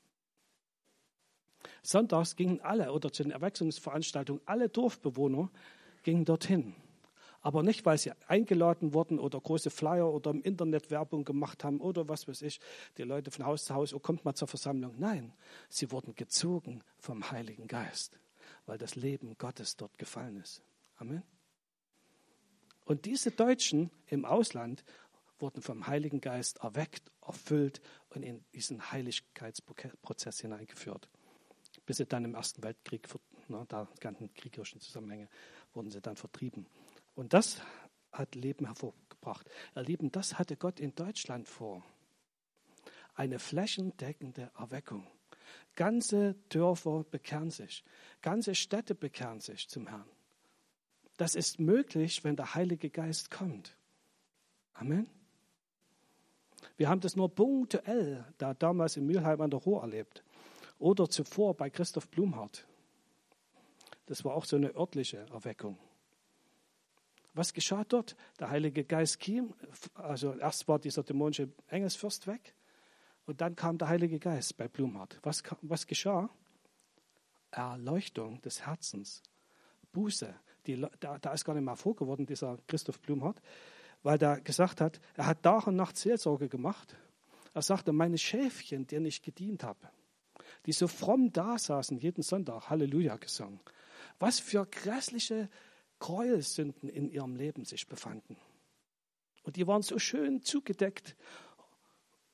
Sonntags gingen alle, oder zu den Erweckungsveranstaltungen, alle Dorfbewohner gingen dorthin. Aber nicht, weil sie eingeladen wurden oder große Flyer oder im Internet Werbung gemacht haben oder was weiß ich, die Leute von Haus zu Haus, oh, kommt mal zur Versammlung. Nein, sie wurden gezogen vom Heiligen Geist, weil das Leben Gottes dort gefallen ist. Amen. Und diese Deutschen im Ausland wurden vom Heiligen Geist erweckt, erfüllt und in diesen Heiligkeitsprozess hineingeführt. Bis sie dann im Ersten Weltkrieg, da ganzen kriegerischen Zusammenhänge, wurden sie dann vertrieben. Und das hat Leben hervorgebracht. Ihr Lieben, das hatte Gott in Deutschland vor. Eine flächendeckende Erweckung. Ganze Dörfer bekehren sich. Ganze Städte bekehren sich zum Herrn. Das ist möglich, wenn der Heilige Geist kommt. Amen. Wir haben das nur punktuell da damals in Mülheim an der Ruhr erlebt. Oder zuvor bei Christoph Blumhardt. Das war auch so eine örtliche Erweckung. Was geschah dort? Der Heilige Geist kam, also erst war dieser dämonische Engelsfürst weg und dann kam der Heilige Geist bei Blumhardt. Was geschah? Erleuchtung des Herzens, Buße. Da ist gar nicht mal vorgeworden, dieser Christoph Blumhardt, weil der gesagt hat, er hat Tag und Nacht Seelsorge gemacht. Er sagte, meine Schäfchen, denen ich gedient habe, die so fromm da saßen, jeden Sonntag Halleluja gesungen. Was für grässliche Gräuelsünden in ihrem Leben sich befanden. Und die waren so schön zugedeckt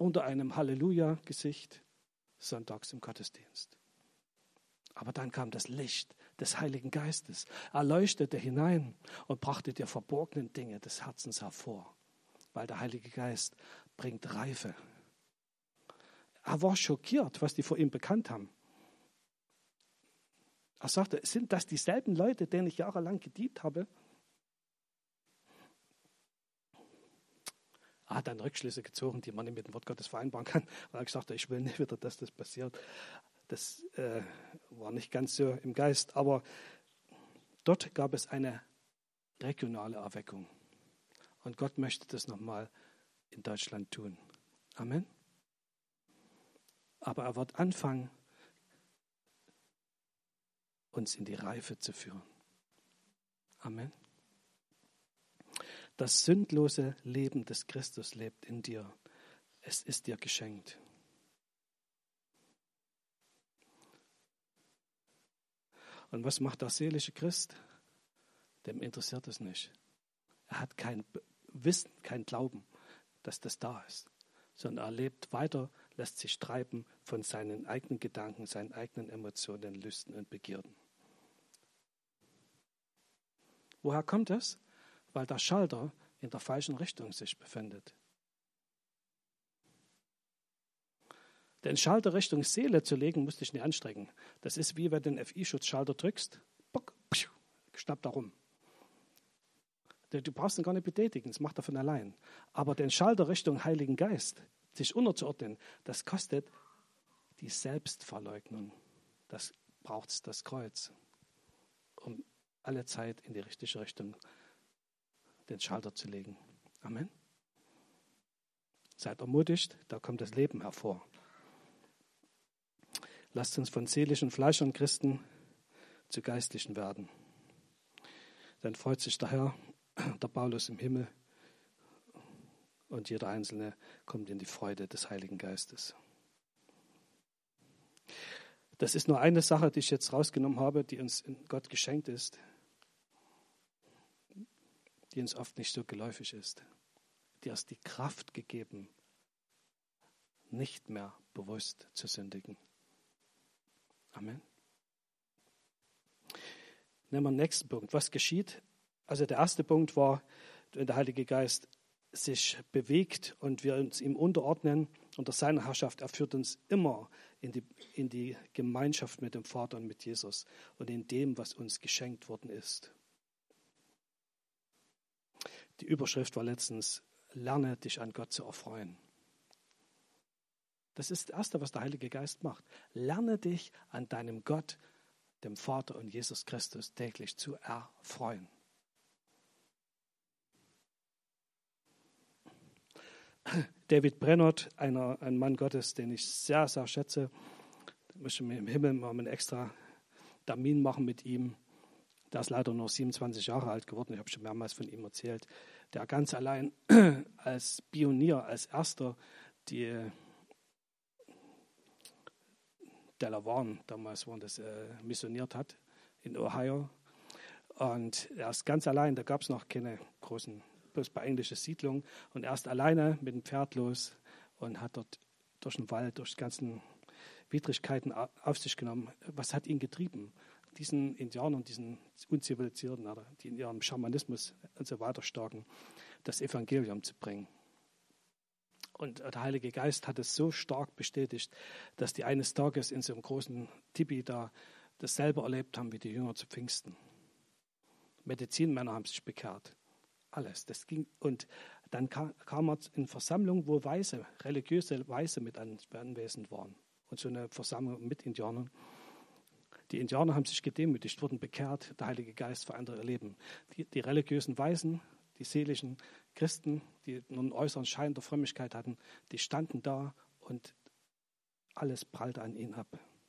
unter einem Halleluja-Gesicht sonntags im Gottesdienst. Aber dann kam das Licht des Heiligen Geistes. Er leuchtete hinein und brachte die verborgenen Dinge des Herzens hervor, weil der Heilige Geist bringt Reife. Er war schockiert, was die vor ihm bekannt haben. Er sagte, sind das dieselben Leute, denen ich jahrelang gedient habe? Er hat dann Rückschlüsse gezogen, die man nicht mit dem Wort Gottes vereinbaren kann. Und er hat gesagt, ich will nicht wieder, dass das passiert. Das war nicht ganz so im Geist. Aber dort gab es eine regionale Erweckung. Und Gott möchte das nochmal in Deutschland tun. Amen. Aber er wird anfangen, uns in die Reife zu führen. Amen. Das sündlose Leben des Christus lebt in dir. Es ist dir geschenkt. Und was macht der seelische Christ? Dem interessiert es nicht. Er hat kein Wissen, kein Glauben, dass das da ist, sondern er lebt weiter, lässt sich treiben von seinen eigenen Gedanken, seinen eigenen Emotionen, Lüsten und Begierden. Woher kommt das? Weil der Schalter in der falschen Richtung sich befindet. Den Schalter Richtung Seele zu legen, musst du dich nicht anstrengen. Das ist wie wenn du den FI-Schutzschalter drückst, schnappt er rum. Du brauchst ihn gar nicht betätigen, das macht er von allein. Aber den Schalter Richtung Heiligen Geist, sich unterzuordnen, das kostet die Selbstverleugnung. Das braucht das Kreuz, um alle Zeit in die richtige Richtung den Schalter zu legen. Amen. Seid ermutigt, da kommt das Leben hervor. Lasst uns von seelischen Fleischern Christen zu geistlichen werden. Dann freut sich der Herr, der Paulus im Himmel, und jeder Einzelne kommt in die Freude des Heiligen Geistes. Das ist nur eine Sache, die ich jetzt rausgenommen habe, die uns in Gott geschenkt ist, die uns oft nicht so geläufig ist. Die uns die Kraft gegeben, nicht mehr bewusst zu sündigen. Amen. Nehmen wir den nächsten Punkt. Was geschieht? Also der erste Punkt war, wenn der Heilige Geist sich bewegt und wir uns ihm unterordnen unter seiner Herrschaft. Er führt uns immer in die Gemeinschaft mit dem Vater und mit Jesus und in dem, was uns geschenkt worden ist. Die Überschrift war letztens, lerne dich an Gott zu erfreuen. Das ist das Erste, was der Heilige Geist macht. Lerne dich an deinem Gott, dem Vater und Jesus Christus täglich zu erfreuen. David Brennert, ein Mann Gottes, den ich sehr, sehr schätze, da möchte mir im Himmel mal einen extra Termin machen mit ihm. Der ist leider nur 27 Jahre alt geworden, ich habe schon mehrmals von ihm erzählt. Der ganz allein als Pionier, als Erster, die Delaware, damals wo das missioniert hat, in Ohio. Und er ist ganz allein, da gab es noch keine großen, bloß bei englische Siedlungen. Und er ist alleine mit dem Pferd los und hat dort durch den Wald, durch die ganzen Widrigkeiten auf sich genommen. Was hat ihn getrieben? Diesen Indianern, diesen Unzivilisierten, die in ihrem Schamanismus und so weiter starken, das Evangelium zu bringen. Und der Heilige Geist hat es so stark bestätigt, dass die eines Tages in so einem großen Tipi da dasselbe erlebt haben wie die Jünger zu Pfingsten. Medizinmänner haben sich bekehrt. Alles. Das ging. Und dann kam er in Versammlungen, wo Weise, religiöse Weise mit anwesend waren. Und so eine Versammlung mit Indianern. Die Indianer haben sich gedemütigt, wurden bekehrt. Der Heilige Geist verändert ihr Leben. Die religiösen Weisen, die seelischen Christen, die nur einen äußeren Schein der Frömmigkeit hatten, die standen da und alles prallte an ihnen ab.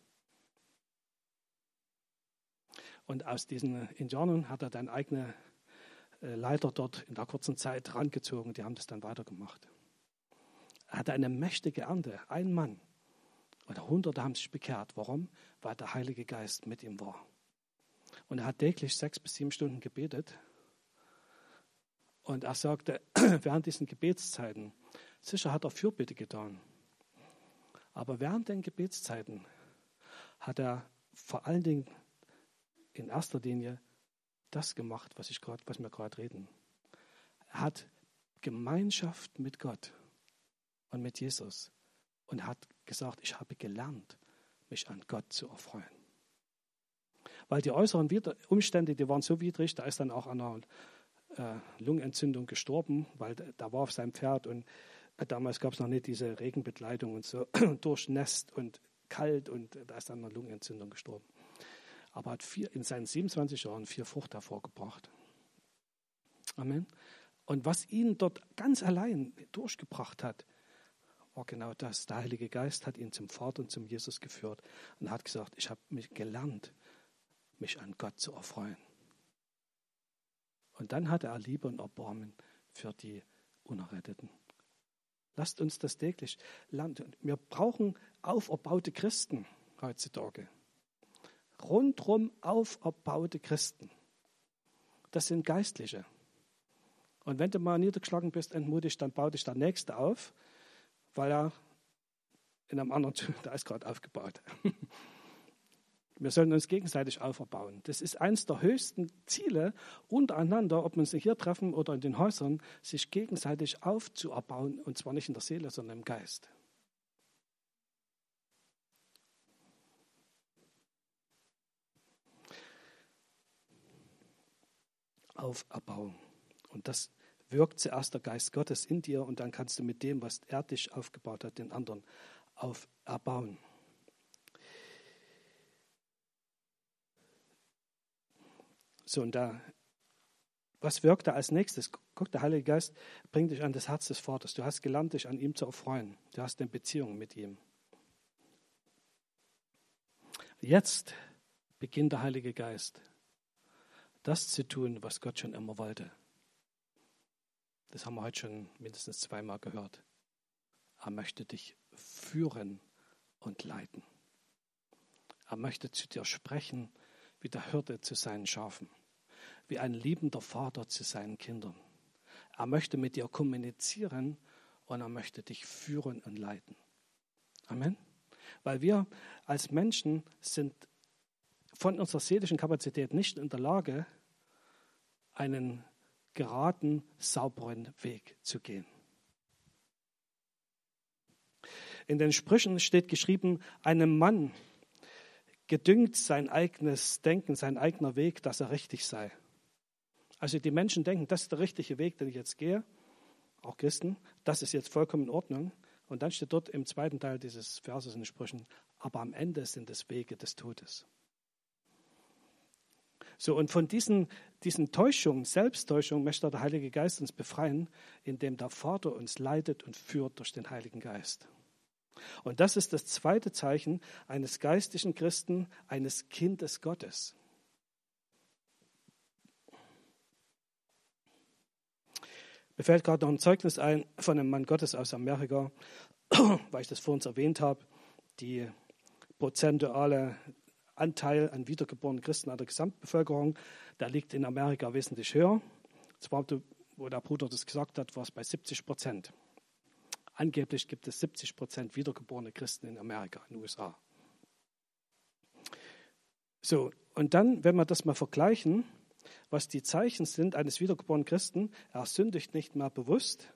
Und aus diesen Indianern hat er dann eigene Leiter dort in der kurzen Zeit rangezogen. Die haben das dann weitergemacht. Er hatte eine mächtige Ernte, ein Mann. Und Hunderte haben sich bekehrt. Warum? Weil der Heilige Geist mit ihm war. Und er hat täglich 6 bis 7 Stunden gebetet. Und er sagte, während diesen Gebetszeiten Sicher hat er Fürbitte getan. Aber während den Gebetszeiten hat er vor allen Dingen in erster Linie das gemacht, was wir gerade reden. Er hat Gemeinschaft mit Gott und mit Jesus und hat gesagt, ich habe gelernt, mich an Gott zu erfreuen. Weil die äußeren Umstände, die waren so widrig, da ist dann auch an einer Lungenentzündung gestorben, weil da war auf seinem Pferd und damals gab es noch nicht diese Regenbekleidung und so, durchnässt und kalt und da ist dann eine Lungenentzündung gestorben. Aber hat in seinen 27 Jahren 4 Frucht hervorgebracht. Amen. Und was ihn dort ganz allein durchgebracht hat, war genau das. Der Heilige Geist hat ihn zum Vater und zum Jesus geführt und hat gesagt, ich habe mich gelernt, mich an Gott zu erfreuen. Und dann hatte er Liebe und Erbarmen für die Unerretteten. Lasst uns das täglich lernen. Wir brauchen auferbaute Christen heutzutage. Rundrum auferbaute Christen. Das sind Geistliche. Und wenn du mal niedergeschlagen bist, entmutigt, dann bau dich der Nächste auf, weil er in einem anderen, da ist gerade aufgebaut. Wir sollen uns gegenseitig auferbauen. Das ist eines der höchsten Ziele untereinander, ob wir uns hier treffen oder in den Häusern, sich gegenseitig aufzuerbauen, und zwar nicht in der Seele, sondern im Geist. Auferbauen. Und das wirkt zuerst der Geist Gottes in dir und dann kannst du mit dem, was er dich aufgebaut hat, den anderen auferbauen. So, und was wirkt da als nächstes? Guck, der Heilige Geist bringt dich an das Herz des Vaters. Du hast gelernt, dich an ihm zu erfreuen. Du hast eine Beziehung mit ihm. Jetzt beginnt der Heilige Geist, das zu tun, was Gott schon immer wollte. Das haben wir heute schon mindestens 2-mal gehört. Er möchte dich führen und leiten. Er möchte zu dir sprechen, wie der Hirte zu seinen Schafen, wie ein liebender Vater zu seinen Kindern. Er möchte mit dir kommunizieren und er möchte dich führen und leiten. Amen. Weil wir als Menschen sind von unserer seelischen Kapazität nicht in der Lage, einen geraden, sauberen Weg zu gehen. In den Sprüchen steht geschrieben, einem Mann gedüngt sein eigenes Denken, sein eigener Weg, dass er richtig sei. Also die Menschen denken, das ist der richtige Weg, den ich jetzt gehe, auch Christen, das ist jetzt vollkommen in Ordnung. Und dann steht dort im zweiten Teil dieses Verses in den Sprüchen, aber am Ende sind es Wege des Todes. So, und von diesen Täuschungen, Selbsttäuschungen möchte der Heilige Geist uns befreien, indem der Vater uns leitet und führt durch den Heiligen Geist. Und das ist das zweite Zeichen eines geistlichen Christen, eines Kindes Gottes. Mir fällt gerade noch ein Zeugnis ein von einem Mann Gottes aus Amerika, weil ich das vor uns erwähnt habe, die prozentuale Anteil an wiedergeborenen Christen an der Gesamtbevölkerung, der liegt in Amerika wesentlich höher. Zwar, wo der Bruder das gesagt hat, war es bei 70%. Angeblich gibt es 70% wiedergeborene Christen in Amerika, in den USA. So, und dann, wenn wir das mal vergleichen, was die Zeichen sind eines wiedergeborenen Christen, er sündigt nicht mehr bewusst,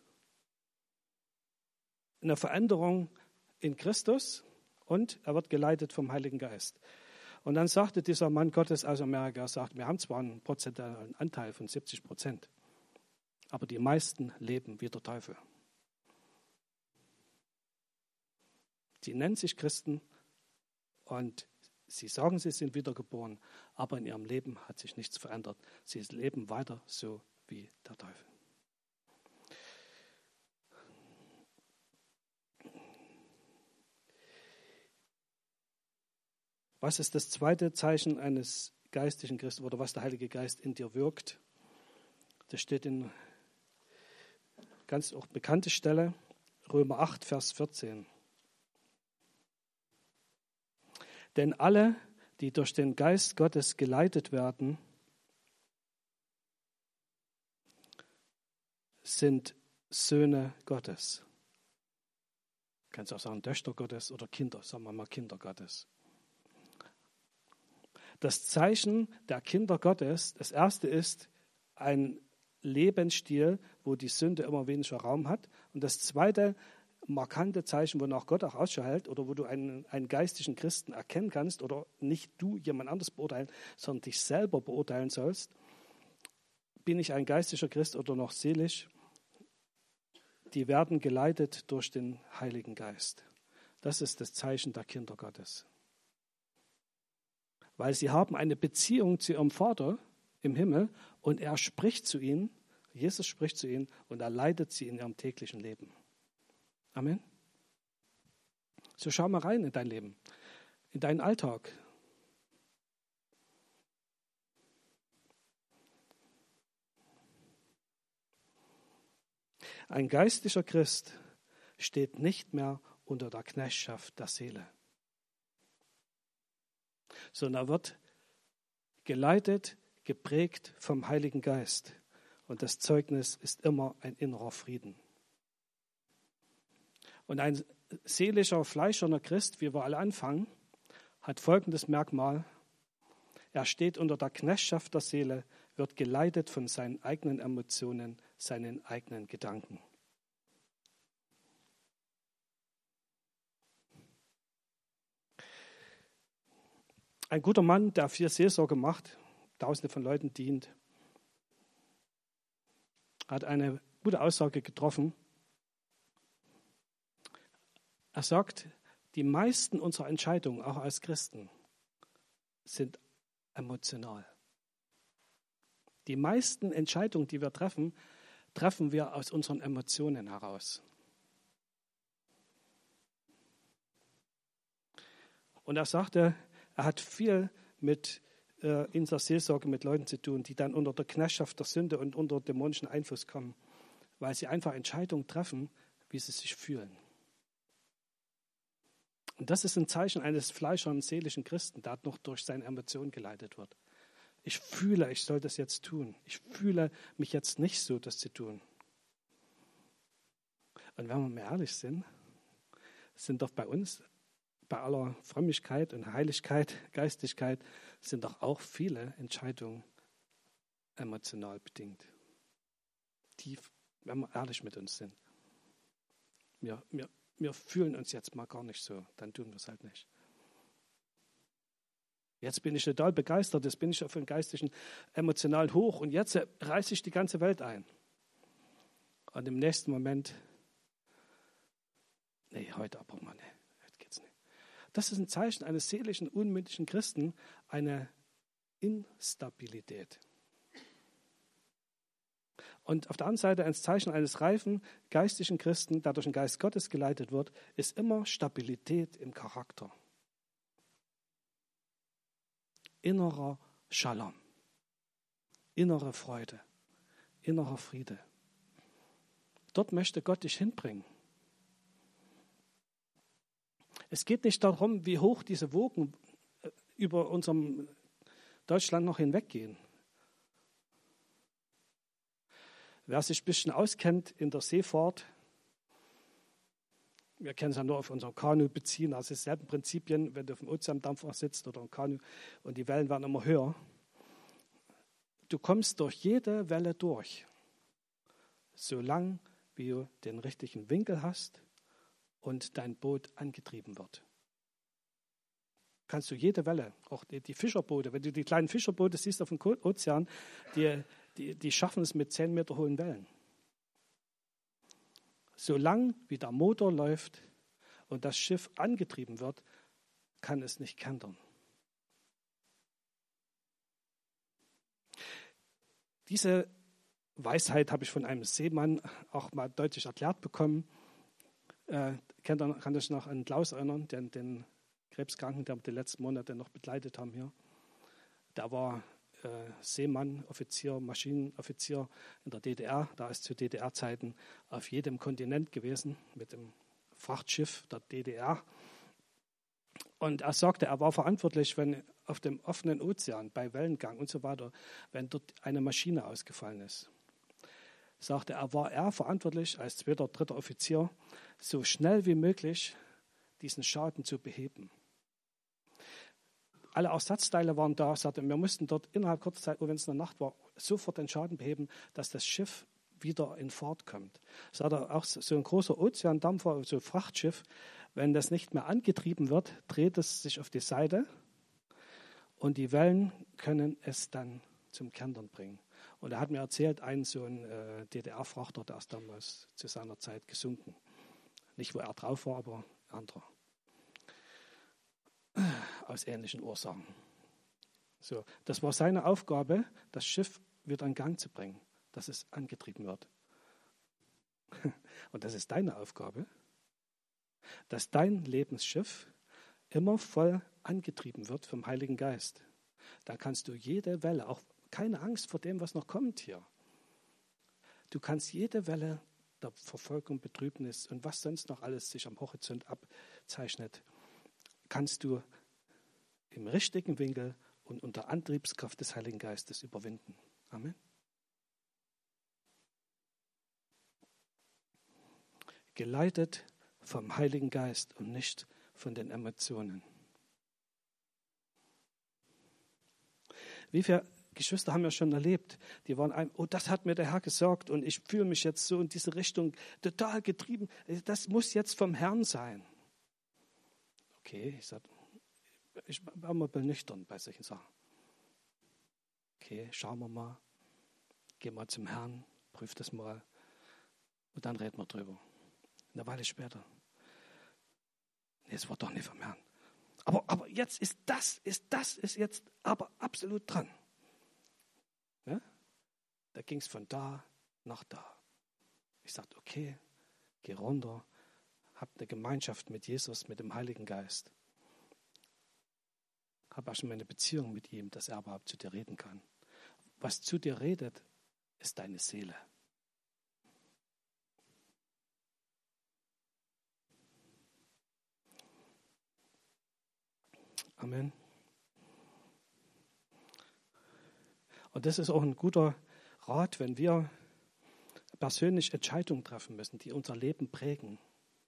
eine Veränderung in Christus und er wird geleitet vom Heiligen Geist. Und dann sagte dieser Mann Gottes aus Amerika, wir haben zwar einen prozentualen Anteil von 70%, aber die meisten leben wie der Teufel. Sie nennen sich Christen und sie sagen, sie sind wiedergeboren, aber in ihrem Leben hat sich nichts verändert. Sie leben weiter so wie der Teufel. Was ist das zweite Zeichen eines geistlichen Christen oder was der Heilige Geist in dir wirkt? Das steht in ganz auch bekannte Stelle, Römer 8, Vers 14. Denn alle, die durch den Geist Gottes geleitet werden, sind Söhne Gottes. Kannst auch sagen Töchter Gottes oder Kinder, sagen wir mal Kinder Gottes. Das Zeichen der Kinder Gottes, das erste ist ein Lebensstil, wo die Sünde immer weniger Raum hat. Und das zweite markante Zeichen, wonach Gott auch Ausschau hält oder wo du einen geistlichen Christen erkennen kannst oder nicht du jemand anderes beurteilen, sondern dich selber beurteilen sollst. Bin ich ein geistlicher Christ oder noch seelisch? Die werden geleitet durch den Heiligen Geist. Das ist das Zeichen der Kinder Gottes. Weil sie haben eine Beziehung zu ihrem Vater im Himmel und er spricht zu ihnen, Jesus spricht zu ihnen und er leitet sie in ihrem täglichen Leben. Amen. So schau mal rein in dein Leben, in deinen Alltag. Ein geistlicher Christ steht nicht mehr unter der Knechtschaft der Seele, sondern er wird geleitet, geprägt vom Heiligen Geist. Und das Zeugnis ist immer ein innerer Frieden. Und ein seelischer, fleischerner Christ, wie wir alle anfangen, hat folgendes Merkmal. Er steht unter der Knechtschaft der Seele, wird geleitet von seinen eigenen Emotionen, seinen eigenen Gedanken. Ein guter Mann, der viel Seelsorge macht, Tausende von Leuten dient, hat eine gute Aussage getroffen. Er sagt, die meisten unserer Entscheidungen, auch als Christen, sind emotional. Die meisten Entscheidungen, die wir treffen, treffen wir aus unseren Emotionen heraus. Und er sagte, er hat viel in der Seelsorge mit Leuten zu tun, die dann unter der Knechtschaft der Sünde und unter dämonischen Einfluss kommen, weil sie einfach Entscheidungen treffen, wie sie sich fühlen. Und das ist ein Zeichen eines fleischernen, seelischen Christen, der noch durch seine Emotionen geleitet wird. Ich fühle, ich soll das jetzt tun. Ich fühle mich jetzt nicht so, das zu tun. Und wenn wir mal ehrlich sind doch bei uns, bei aller Frömmigkeit und Heiligkeit, Geistigkeit, sind doch auch viele Entscheidungen emotional bedingt. Tief, wenn wir ehrlich mit uns sind. Wir fühlen uns jetzt mal gar nicht so, dann tun wir es halt nicht. Jetzt bin ich total begeistert, jetzt bin ich auf dem geistlichen, emotionalen Hoch und jetzt reiße ich die ganze Welt ein. Und im nächsten Moment, nee, heute aber mal, nee, heute geht's nicht. Das ist ein Zeichen eines seelischen, unmündigen Christen, eine Instabilität. Und auf der anderen Seite ein Zeichen eines reifen, geistlichen Christen, der durch den Geist Gottes geleitet wird, ist immer Stabilität im Charakter. Innerer Shalom, innere Freude, innerer Friede. Dort möchte Gott dich hinbringen. Es geht nicht darum, wie hoch diese Wogen über unserem Deutschland noch hinweggehen. Wer sich ein bisschen auskennt in der Seefahrt, wir können es ja nur auf unser Kanu beziehen, also dieselben Prinzipien, wenn du auf dem Ozeandampfer sitzt oder im Kanu und die Wellen werden immer höher. Du kommst durch jede Welle durch, solange wie du den richtigen Winkel hast und dein Boot angetrieben wird. Kannst du jede Welle, auch die Fischerboote, wenn du die kleinen Fischerboote siehst auf dem Ozean, die schaffen es mit 10 Meter hohen Wellen. Solange wie der Motor läuft und das Schiff angetrieben wird, kann es nicht kentern. Diese Weisheit habe ich von einem Seemann auch mal deutlich erklärt bekommen. Kann ich noch an Klaus erinnern, den Krebskranken, der wir die letzten Monate noch begleitet haben hier. Der war Seemann, Offizier, Maschinenoffizier in der DDR. Da ist zu DDR-Zeiten auf jedem Kontinent gewesen mit dem Frachtschiff der DDR. Und er sagte, er war verantwortlich, wenn auf dem offenen Ozean bei Wellengang und so weiter, wenn dort eine Maschine ausgefallen ist. sagte er, war er verantwortlich als zweiter, dritter Offizier, so schnell wie möglich diesen Schaden zu beheben. Alle Ersatzteile waren da, sagte, wir mussten dort innerhalb kurzer Zeit, wenn es eine Nacht war, sofort den Schaden beheben, dass das Schiff wieder in Fahrt kommt. Sagte auch so ein großer Ozeandampfer, so ein Frachtschiff, wenn das nicht mehr angetrieben wird, dreht es sich auf die Seite und die Wellen können es dann zum Kentern bringen. Und er hat mir erzählt, so ein DDR-Frachter, der ist damals zu seiner Zeit gesunken. Nicht, wo er drauf war, aber anderer. Aus ähnlichen Ursachen. So, das war seine Aufgabe, das Schiff wieder in Gang zu bringen, dass es angetrieben wird. Und das ist deine Aufgabe, dass dein Lebensschiff immer voll angetrieben wird vom Heiligen Geist. Da kannst du jede Welle, auch keine Angst vor dem, was noch kommt hier. Du kannst jede Welle der Verfolgung, Betrübnis und was sonst noch alles sich am Horizont abzeichnet, kannst du im richtigen Winkel und unter Antriebskraft des Heiligen Geistes überwinden. Amen. Geleitet vom Heiligen Geist und nicht von den Emotionen. Wie viele Geschwister haben wir schon erlebt, die waren das hat mir der Herr gesagt und ich fühle mich jetzt so in diese Richtung total getrieben. Das muss jetzt vom Herrn sein. Okay, ich sage, ich war mal benüchtern bei solchen Sachen. Okay, schauen wir mal, gehen wir zum Herrn, prüf das mal und dann reden wir drüber. Eine Weile später. Nee, es war doch nicht vom Herrn. Aber jetzt ist das jetzt aber absolut dran. Ja? Da ging es von da nach da. Ich sagte, okay, geh runter, hab eine Gemeinschaft mit Jesus, mit dem Heiligen Geist. Hab auch schon meine Beziehung mit ihm, dass er überhaupt zu dir reden kann. Was zu dir redet, ist deine Seele. Amen. Und das ist auch ein guter Rat, wenn wir persönlich Entscheidungen treffen müssen, die unser Leben prägen.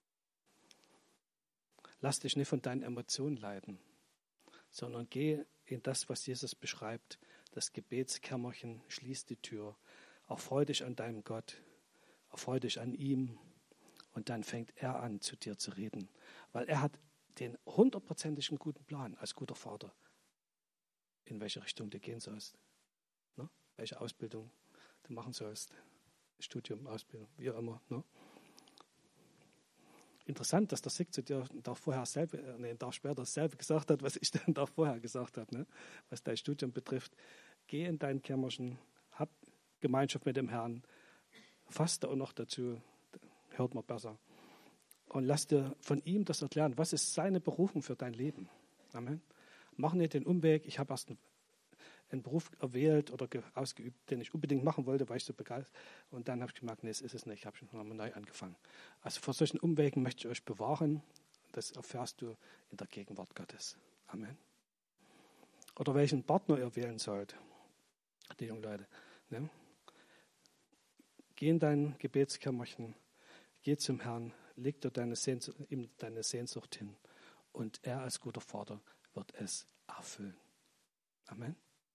Lass dich nicht von deinen Emotionen leiten, sondern geh in das, was Jesus beschreibt, das Gebetskämmerchen, schließ die Tür, erfreu dich an deinem Gott, erfreu dich an ihm und dann fängt er an, zu dir zu reden, weil er hat den 100%igen guten Plan als guter Vater, in welche Richtung du gehen sollst, ne? Welche Ausbildung du machen sollst, Studium, Ausbildung, wie auch immer. Ne? Interessant, dass der Sieg zu dir da später dasselbe gesagt hat, was ich dann da vorher gesagt habe, ne? Was dein Studium betrifft. Geh in dein Kämmerchen, hab Gemeinschaft mit dem Herrn, faste auch noch dazu, hört man besser. Und lass dir von ihm das erklären, was ist seine Berufung für dein Leben. Amen. Mach nicht den Umweg, ich habe erst einen Beruf erwählt oder ausgeübt, den ich unbedingt machen wollte, weil ich so begeistert. Und dann habe ich gemerkt, nee, es ist es nicht, ich habe schon nochmal neu angefangen. Also vor solchen Umwegen möchte ich euch bewahren. Das erfährst du in der Gegenwart Gottes. Amen. Oder welchen Partner ihr wählen sollt, die jungen Leute. Ne? Geh in dein Gebetskämmerchen, geh zum Herrn, leg dir ihm deine Sehnsucht hin und er als guter Vater wird es erfüllen. Amen.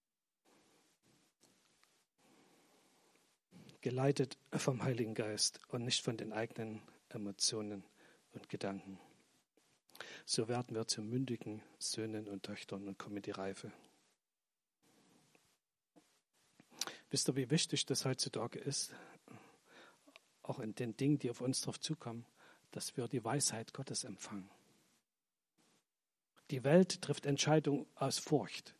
Geleitet vom Heiligen Geist und nicht von den eigenen Emotionen und Gedanken. So werden wir zu mündigen Söhnen und Töchtern und kommen in die Reife. Wisst ihr, wie wichtig das heutzutage ist, auch in den Dingen, die auf uns drauf zukommen, dass wir die Weisheit Gottes empfangen. Die Welt trifft Entscheidungen aus Furcht.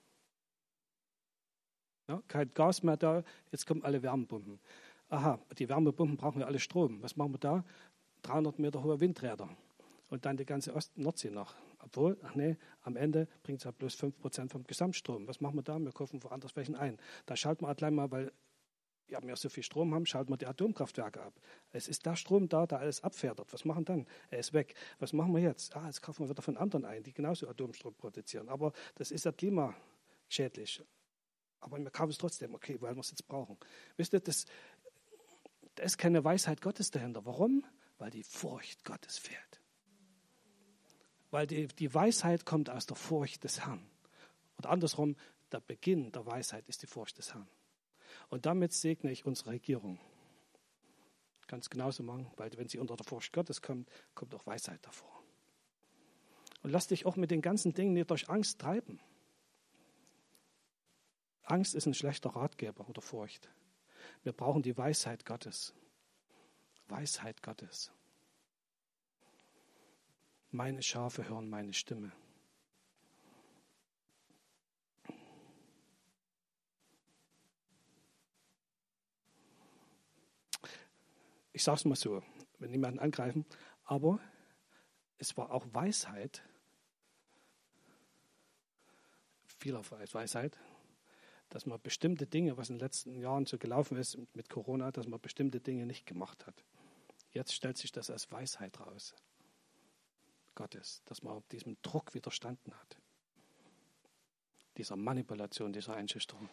Ja, kein Gas mehr da, jetzt kommen alle Wärmepumpen. Aha, die Wärmepumpen brauchen wir alle Strom. Was machen wir da? 300 Meter hohe Windräder. Und dann die ganze Nordsee noch. Obwohl, am Ende bringt es ja bloß 5% vom Gesamtstrom. Was machen wir da? Wir kaufen woanders welchen ein. Da schalten wir gleich mal, weil wir so viel Strom haben, schalten wir die Atomkraftwerke ab. Es ist der Strom da, der alles abfedert. Was machen dann? Er ist weg. Was machen wir jetzt? Jetzt kaufen wir wieder von anderen ein, die genauso Atomstrom produzieren. Aber das ist ja klimaschädlich. Aber wir kaufen es trotzdem. Okay, weil wir es jetzt brauchen. Wisst ihr, Da ist keine Weisheit Gottes dahinter. Warum? Weil die Furcht Gottes fehlt. Weil die Weisheit kommt aus der Furcht des Herrn. Und andersrum, der Beginn der Weisheit ist die Furcht des Herrn. Und damit segne ich unsere Regierung. Ganz genauso machen, weil wenn sie unter der Furcht Gottes kommt, kommt auch Weisheit davor. Und lass dich auch mit den ganzen Dingen nicht durch Angst treiben. Angst ist ein schlechter Ratgeber oder Furcht. Wir brauchen die Weisheit Gottes. Weisheit Gottes. Meine Schafe hören meine Stimme. Ich sage es mal so, wenn niemanden angreifen, aber es war auch Weisheit, vieler Weisheit, dass man bestimmte Dinge, was in den letzten Jahren so gelaufen ist mit Corona, dass man bestimmte Dinge nicht gemacht hat. Jetzt stellt sich das als Weisheit raus. Gottes, dass man diesem Druck widerstanden hat. Dieser Manipulation, dieser Einschüchterung.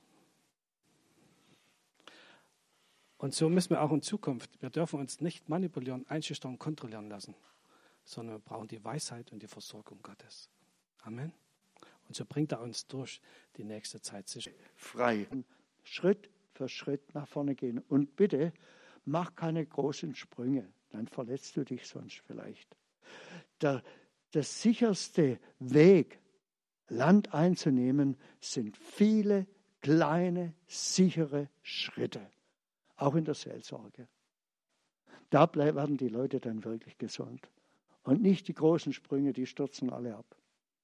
Und so müssen wir auch in Zukunft, wir dürfen uns nicht manipulieren, einschüchtern, kontrollieren lassen, sondern wir brauchen die Weisheit und die Versorgung Gottes. Amen. Und so bringt er uns durch die nächste Zeit sicher. Frei. Schritt für Schritt nach vorne gehen. Und bitte, mach keine großen Sprünge, dann verletzt du dich sonst vielleicht. Der sicherste Weg, Land einzunehmen, sind viele kleine, sichere Schritte. Auch in der Seelsorge. Da werden die Leute dann wirklich gesund. Und nicht die großen Sprünge, die stürzen alle ab.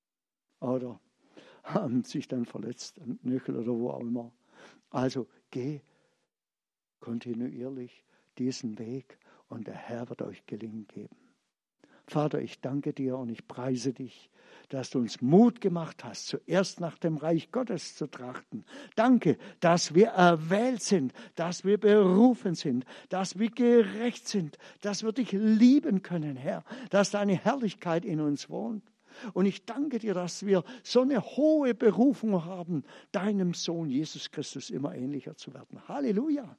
Oder haben sich dann verletzt, am Knöchel oder wo auch immer. Also geh kontinuierlich diesen Weg und der Herr wird euch Gelingen geben. Vater, ich danke dir und ich preise dich, dass du uns Mut gemacht hast, zuerst nach dem Reich Gottes zu trachten. Danke, dass wir erwählt sind, dass wir berufen sind, dass wir gerecht sind, dass wir dich lieben können, Herr, dass deine Herrlichkeit in uns wohnt. Und ich danke dir, dass wir so eine hohe Berufung haben, deinem Sohn Jesus Christus immer ähnlicher zu werden. Halleluja!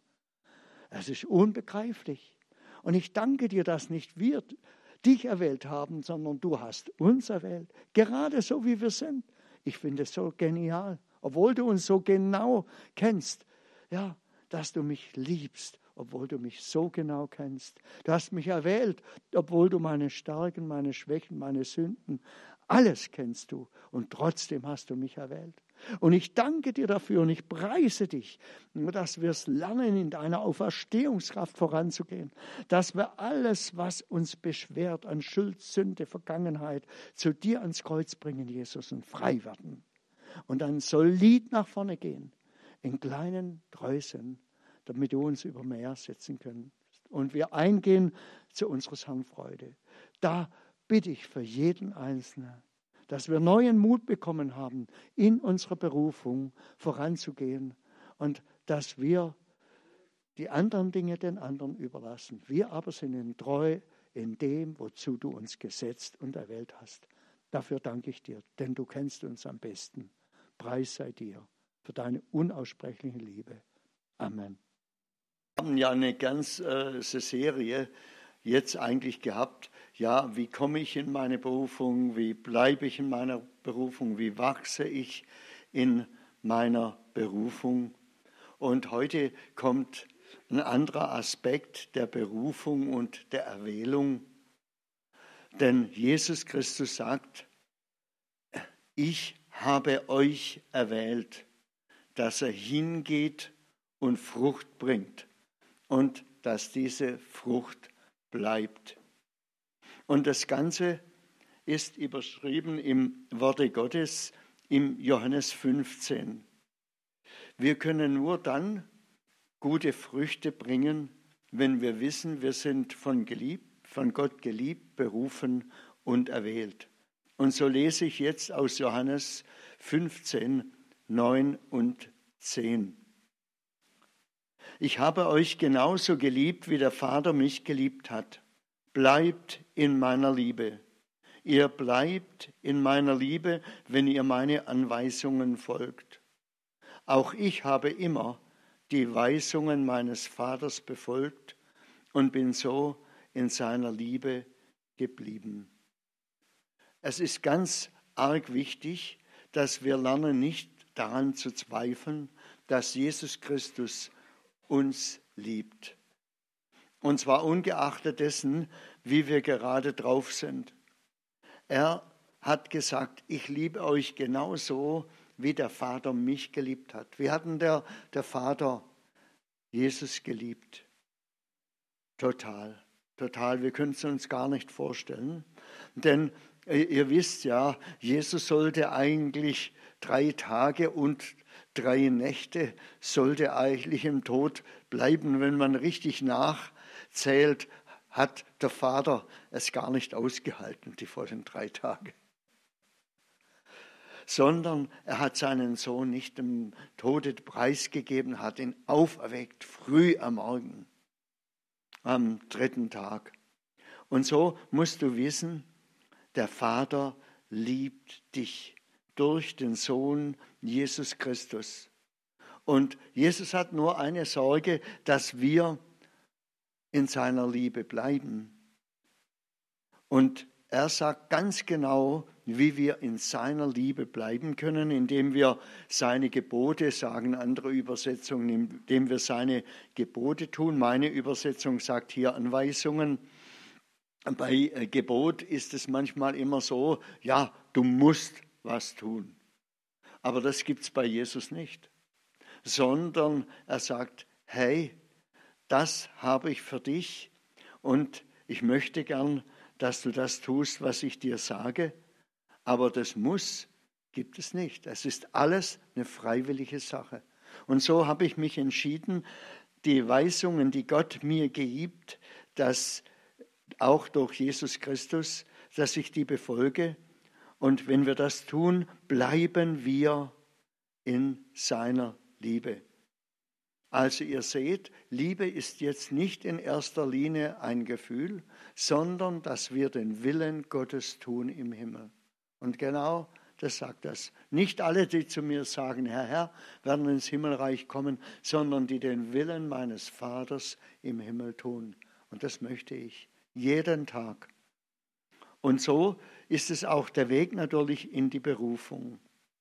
Es ist unbegreiflich. Und ich danke dir, dass nicht wir dich erwählt haben, sondern du hast uns erwählt, gerade so wie wir sind. Ich finde es so genial, obwohl du uns so genau kennst, ja, dass du mich liebst, obwohl du mich so genau kennst. Du hast mich erwählt, obwohl du meine Stärken, meine Schwächen, meine Sünden, alles kennst du und trotzdem hast du mich erwählt. Und ich danke dir dafür und ich preise dich, dass wir es lernen, in deiner Auferstehungskraft voranzugehen. Dass wir alles, was uns beschwert an Schuld, Sünde, Vergangenheit, zu dir ans Kreuz bringen, Jesus, und frei werden. Und dann solid nach vorne gehen, in kleinen Träusen, damit du uns über Meer setzen können. Und wir eingehen zu unseres Herrn Freude. Da bitte ich für jeden Einzelnen, dass wir neuen Mut bekommen haben, in unserer Berufung voranzugehen und dass wir die anderen Dinge den anderen überlassen. Wir aber sind ihnen treu in dem, wozu du uns gesetzt und erwählt hast. Dafür danke ich dir, denn du kennst uns am besten. Preis sei dir für deine unaussprechliche Liebe. Amen. Wir haben ja eine ganze Serie jetzt eigentlich gehabt, ja, wie komme ich in meine Berufung, wie bleibe ich in meiner Berufung, wie wachse ich in meiner Berufung. Und heute kommt ein anderer Aspekt der Berufung und der Erwählung. Denn Jesus Christus sagt, ich habe euch erwählt, dass er hingeht und Frucht bringt und dass diese Frucht bleibt. Und das Ganze ist überschrieben im Worte Gottes im Johannes 15. Wir können nur dann gute Früchte bringen, wenn wir wissen, wir sind von Gott geliebt, berufen und erwählt. Und so lese ich jetzt aus Johannes 15, 9 und 10. Ich habe euch genauso geliebt, wie der Vater mich geliebt hat. Bleibt in meiner Liebe. Ihr bleibt in meiner Liebe, wenn ihr meine Anweisungen folgt. Auch ich habe immer die Weisungen meines Vaters befolgt und bin so in seiner Liebe geblieben. Es ist ganz arg wichtig, dass wir lernen, nicht daran zu zweifeln, dass Jesus Christus uns liebt. Und zwar ungeachtet dessen, wie wir gerade drauf sind. Er hat gesagt, ich liebe euch genauso, wie der Vater mich geliebt hat. Wie hat denn der Vater Jesus geliebt? Total. Wir können es uns gar nicht vorstellen. Denn ihr wisst ja, Jesus sollte eigentlich 3 Tage und 3 Nächte sollte eigentlich im Tod bleiben. Wenn man richtig nachzählt, hat der Vater es gar nicht ausgehalten, die vollen 3 Tage. Sondern er hat seinen Sohn nicht dem Tode preisgegeben, hat ihn auferweckt, früh am Morgen, am 3. Tag. Und so musst du wissen, der Vater liebt dich durch den Sohn Jesus Christus. Und Jesus hat nur eine Sorge, dass wir in seiner Liebe bleiben. Und er sagt ganz genau, wie wir in seiner Liebe bleiben können, indem wir seine Gebote, sagen andere Übersetzungen, indem wir seine Gebote tun. Meine Übersetzung sagt hier Anweisungen. Bei Gebot ist es manchmal immer so, ja, du musst was tun. Aber das gibt es bei Jesus nicht. Sondern er sagt, hey, das habe ich für dich und ich möchte gern, dass du das tust, was ich dir sage. Aber das Muss gibt es nicht. Es ist alles eine freiwillige Sache. Und so habe ich mich entschieden, die Weisungen, die Gott mir gibt, dass auch durch Jesus Christus, dass ich die befolge. Und wenn wir das tun, bleiben wir in seiner Liebe. Also ihr seht, Liebe ist jetzt nicht in erster Linie ein Gefühl, sondern dass wir den Willen Gottes tun im Himmel. Und genau das sagt das. Nicht alle, die zu mir sagen, Herr, Herr, werden ins Himmelreich kommen, sondern die den Willen meines Vaters im Himmel tun. Und das möchte ich jeden Tag. Und so ist es auch der Weg natürlich in die Berufung.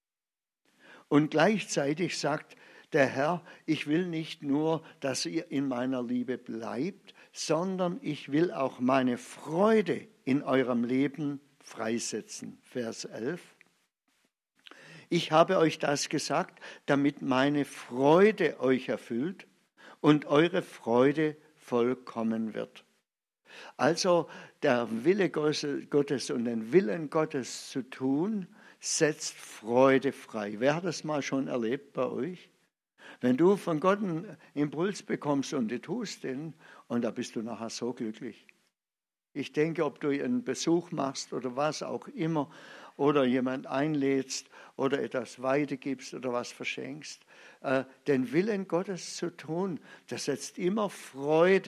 Und gleichzeitig sagt der Herr, ich will nicht nur, dass ihr in meiner Liebe bleibt, sondern ich will auch meine Freude in eurem Leben freisetzen. Vers 11. Ich habe euch das gesagt, damit meine Freude euch erfüllt und eure Freude vollkommen wird. Also der Wille Gottes und den Willen Gottes zu tun, setzt Freude frei. Wer hat das mal schon erlebt bei euch? Wenn du von Gott einen Impuls bekommst und du tust den, und da bist du nachher so glücklich. Ich denke, ob du einen Besuch machst oder was auch immer, oder jemand einlädst oder etwas weitergibst oder was verschenkst, den Willen Gottes zu tun, das setzt immer Freude